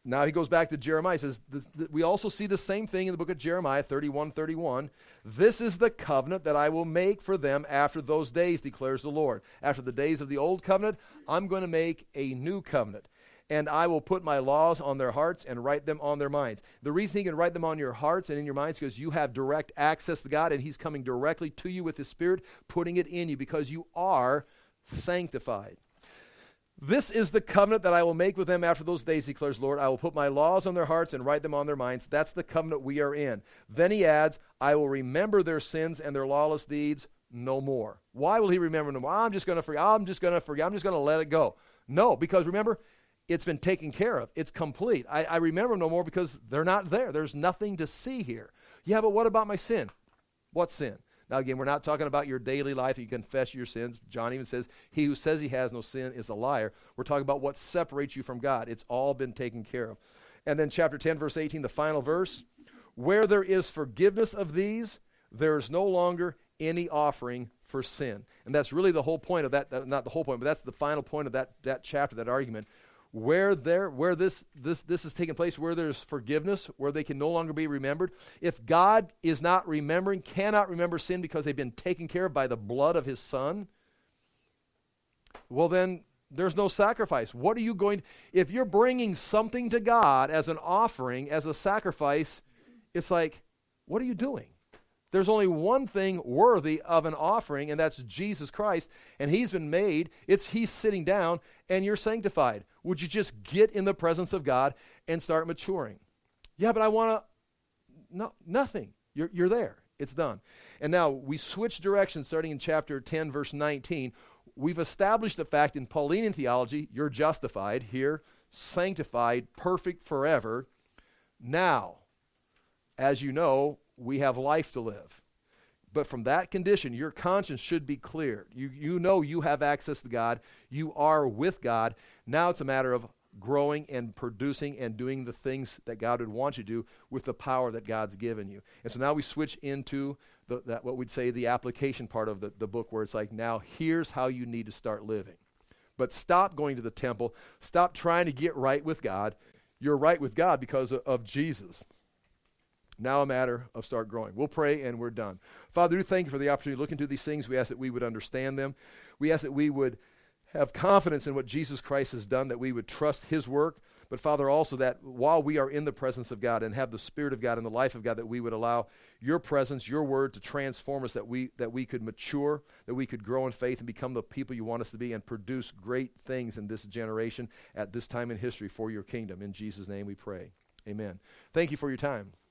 Now he goes back to Jeremiah. He says, th- th- we also see the same thing in the book of Jeremiah, thirty-one thirty-one. This is the covenant that I will make for them after those days, declares the Lord. After the days of the old covenant, I'm going to make a new covenant. And I will put my laws on their hearts and write them on their minds. The reason he can write them on your hearts and in your minds is because you have direct access to God, and he's coming directly to you with his Spirit, putting it in you because you are sanctified. This is the covenant that I will make with them after those days, declares the Lord. I will put my laws on their hearts and write them on their minds. That's the covenant we are in. Then he adds, I will remember their sins and their lawless deeds no more. Why will he remember no more? I'm just going to forget. I'm just going to forget. I'm just going to let it go. No, because remember, it's been taken care of. It's complete. I, I remember no more because they're not there. There's nothing to see here. Yeah, but what about my sin? What sin? Now, again, we're not talking about your daily life. You confess your sins. John even says, he who says he has no sin is a liar. We're talking about what separates you from God. It's all been taken care of. And then chapter ten, verse eighteen, the final verse. Where there is forgiveness of these, there is no longer any offering for sin. And that's really the whole point of that, uh, not the whole point, but that's the final point of that, that chapter, that argument. Where there, where this, this, this is taking place, where there's forgiveness, where they can no longer be remembered. If God is not remembering, cannot remember sin because they've been taken care of by the blood of his Son, well then there's no sacrifice. What are you going, if you're bringing something to God as an offering, as a sacrifice, it's like, what are you doing? There's only one thing worthy of an offering, and that's Jesus Christ, and he's been made. It's he's sitting down, and you're sanctified. Would you just get in the presence of God and start maturing? Yeah, but I want to, no, nothing. You're, you're there. It's done. And now we switch directions starting in chapter ten, verse nineteen. We've established the fact in Pauline theology, you're justified here, sanctified, perfect forever. Now, as you know, we have life to live. But from that condition, your conscience should be cleared. You, you know you have access to God. You are with God. Now it's a matter of growing and producing and doing the things that God would want you to do with the power that God's given you. And so now we switch into the, that what we'd say the application part of the, the book, where it's like, now here's how you need to start living. But stop going to the temple. Stop trying to get right with God. You're right with God because of, of Jesus. Now a matter of start growing. We'll pray and we're done. Father, we thank you for the opportunity to look into these things. We ask that we would understand them. We ask that we would have confidence in what Jesus Christ has done, that we would trust his work. But Father, also that while we are in the presence of God and have the Spirit of God and the life of God, that we would allow your presence, your word to transform us, that we that we could mature, that we could grow in faith and become the people you want us to be and produce great things in this generation at this time in history for your kingdom. In Jesus' name we pray. Amen. Thank you for your time.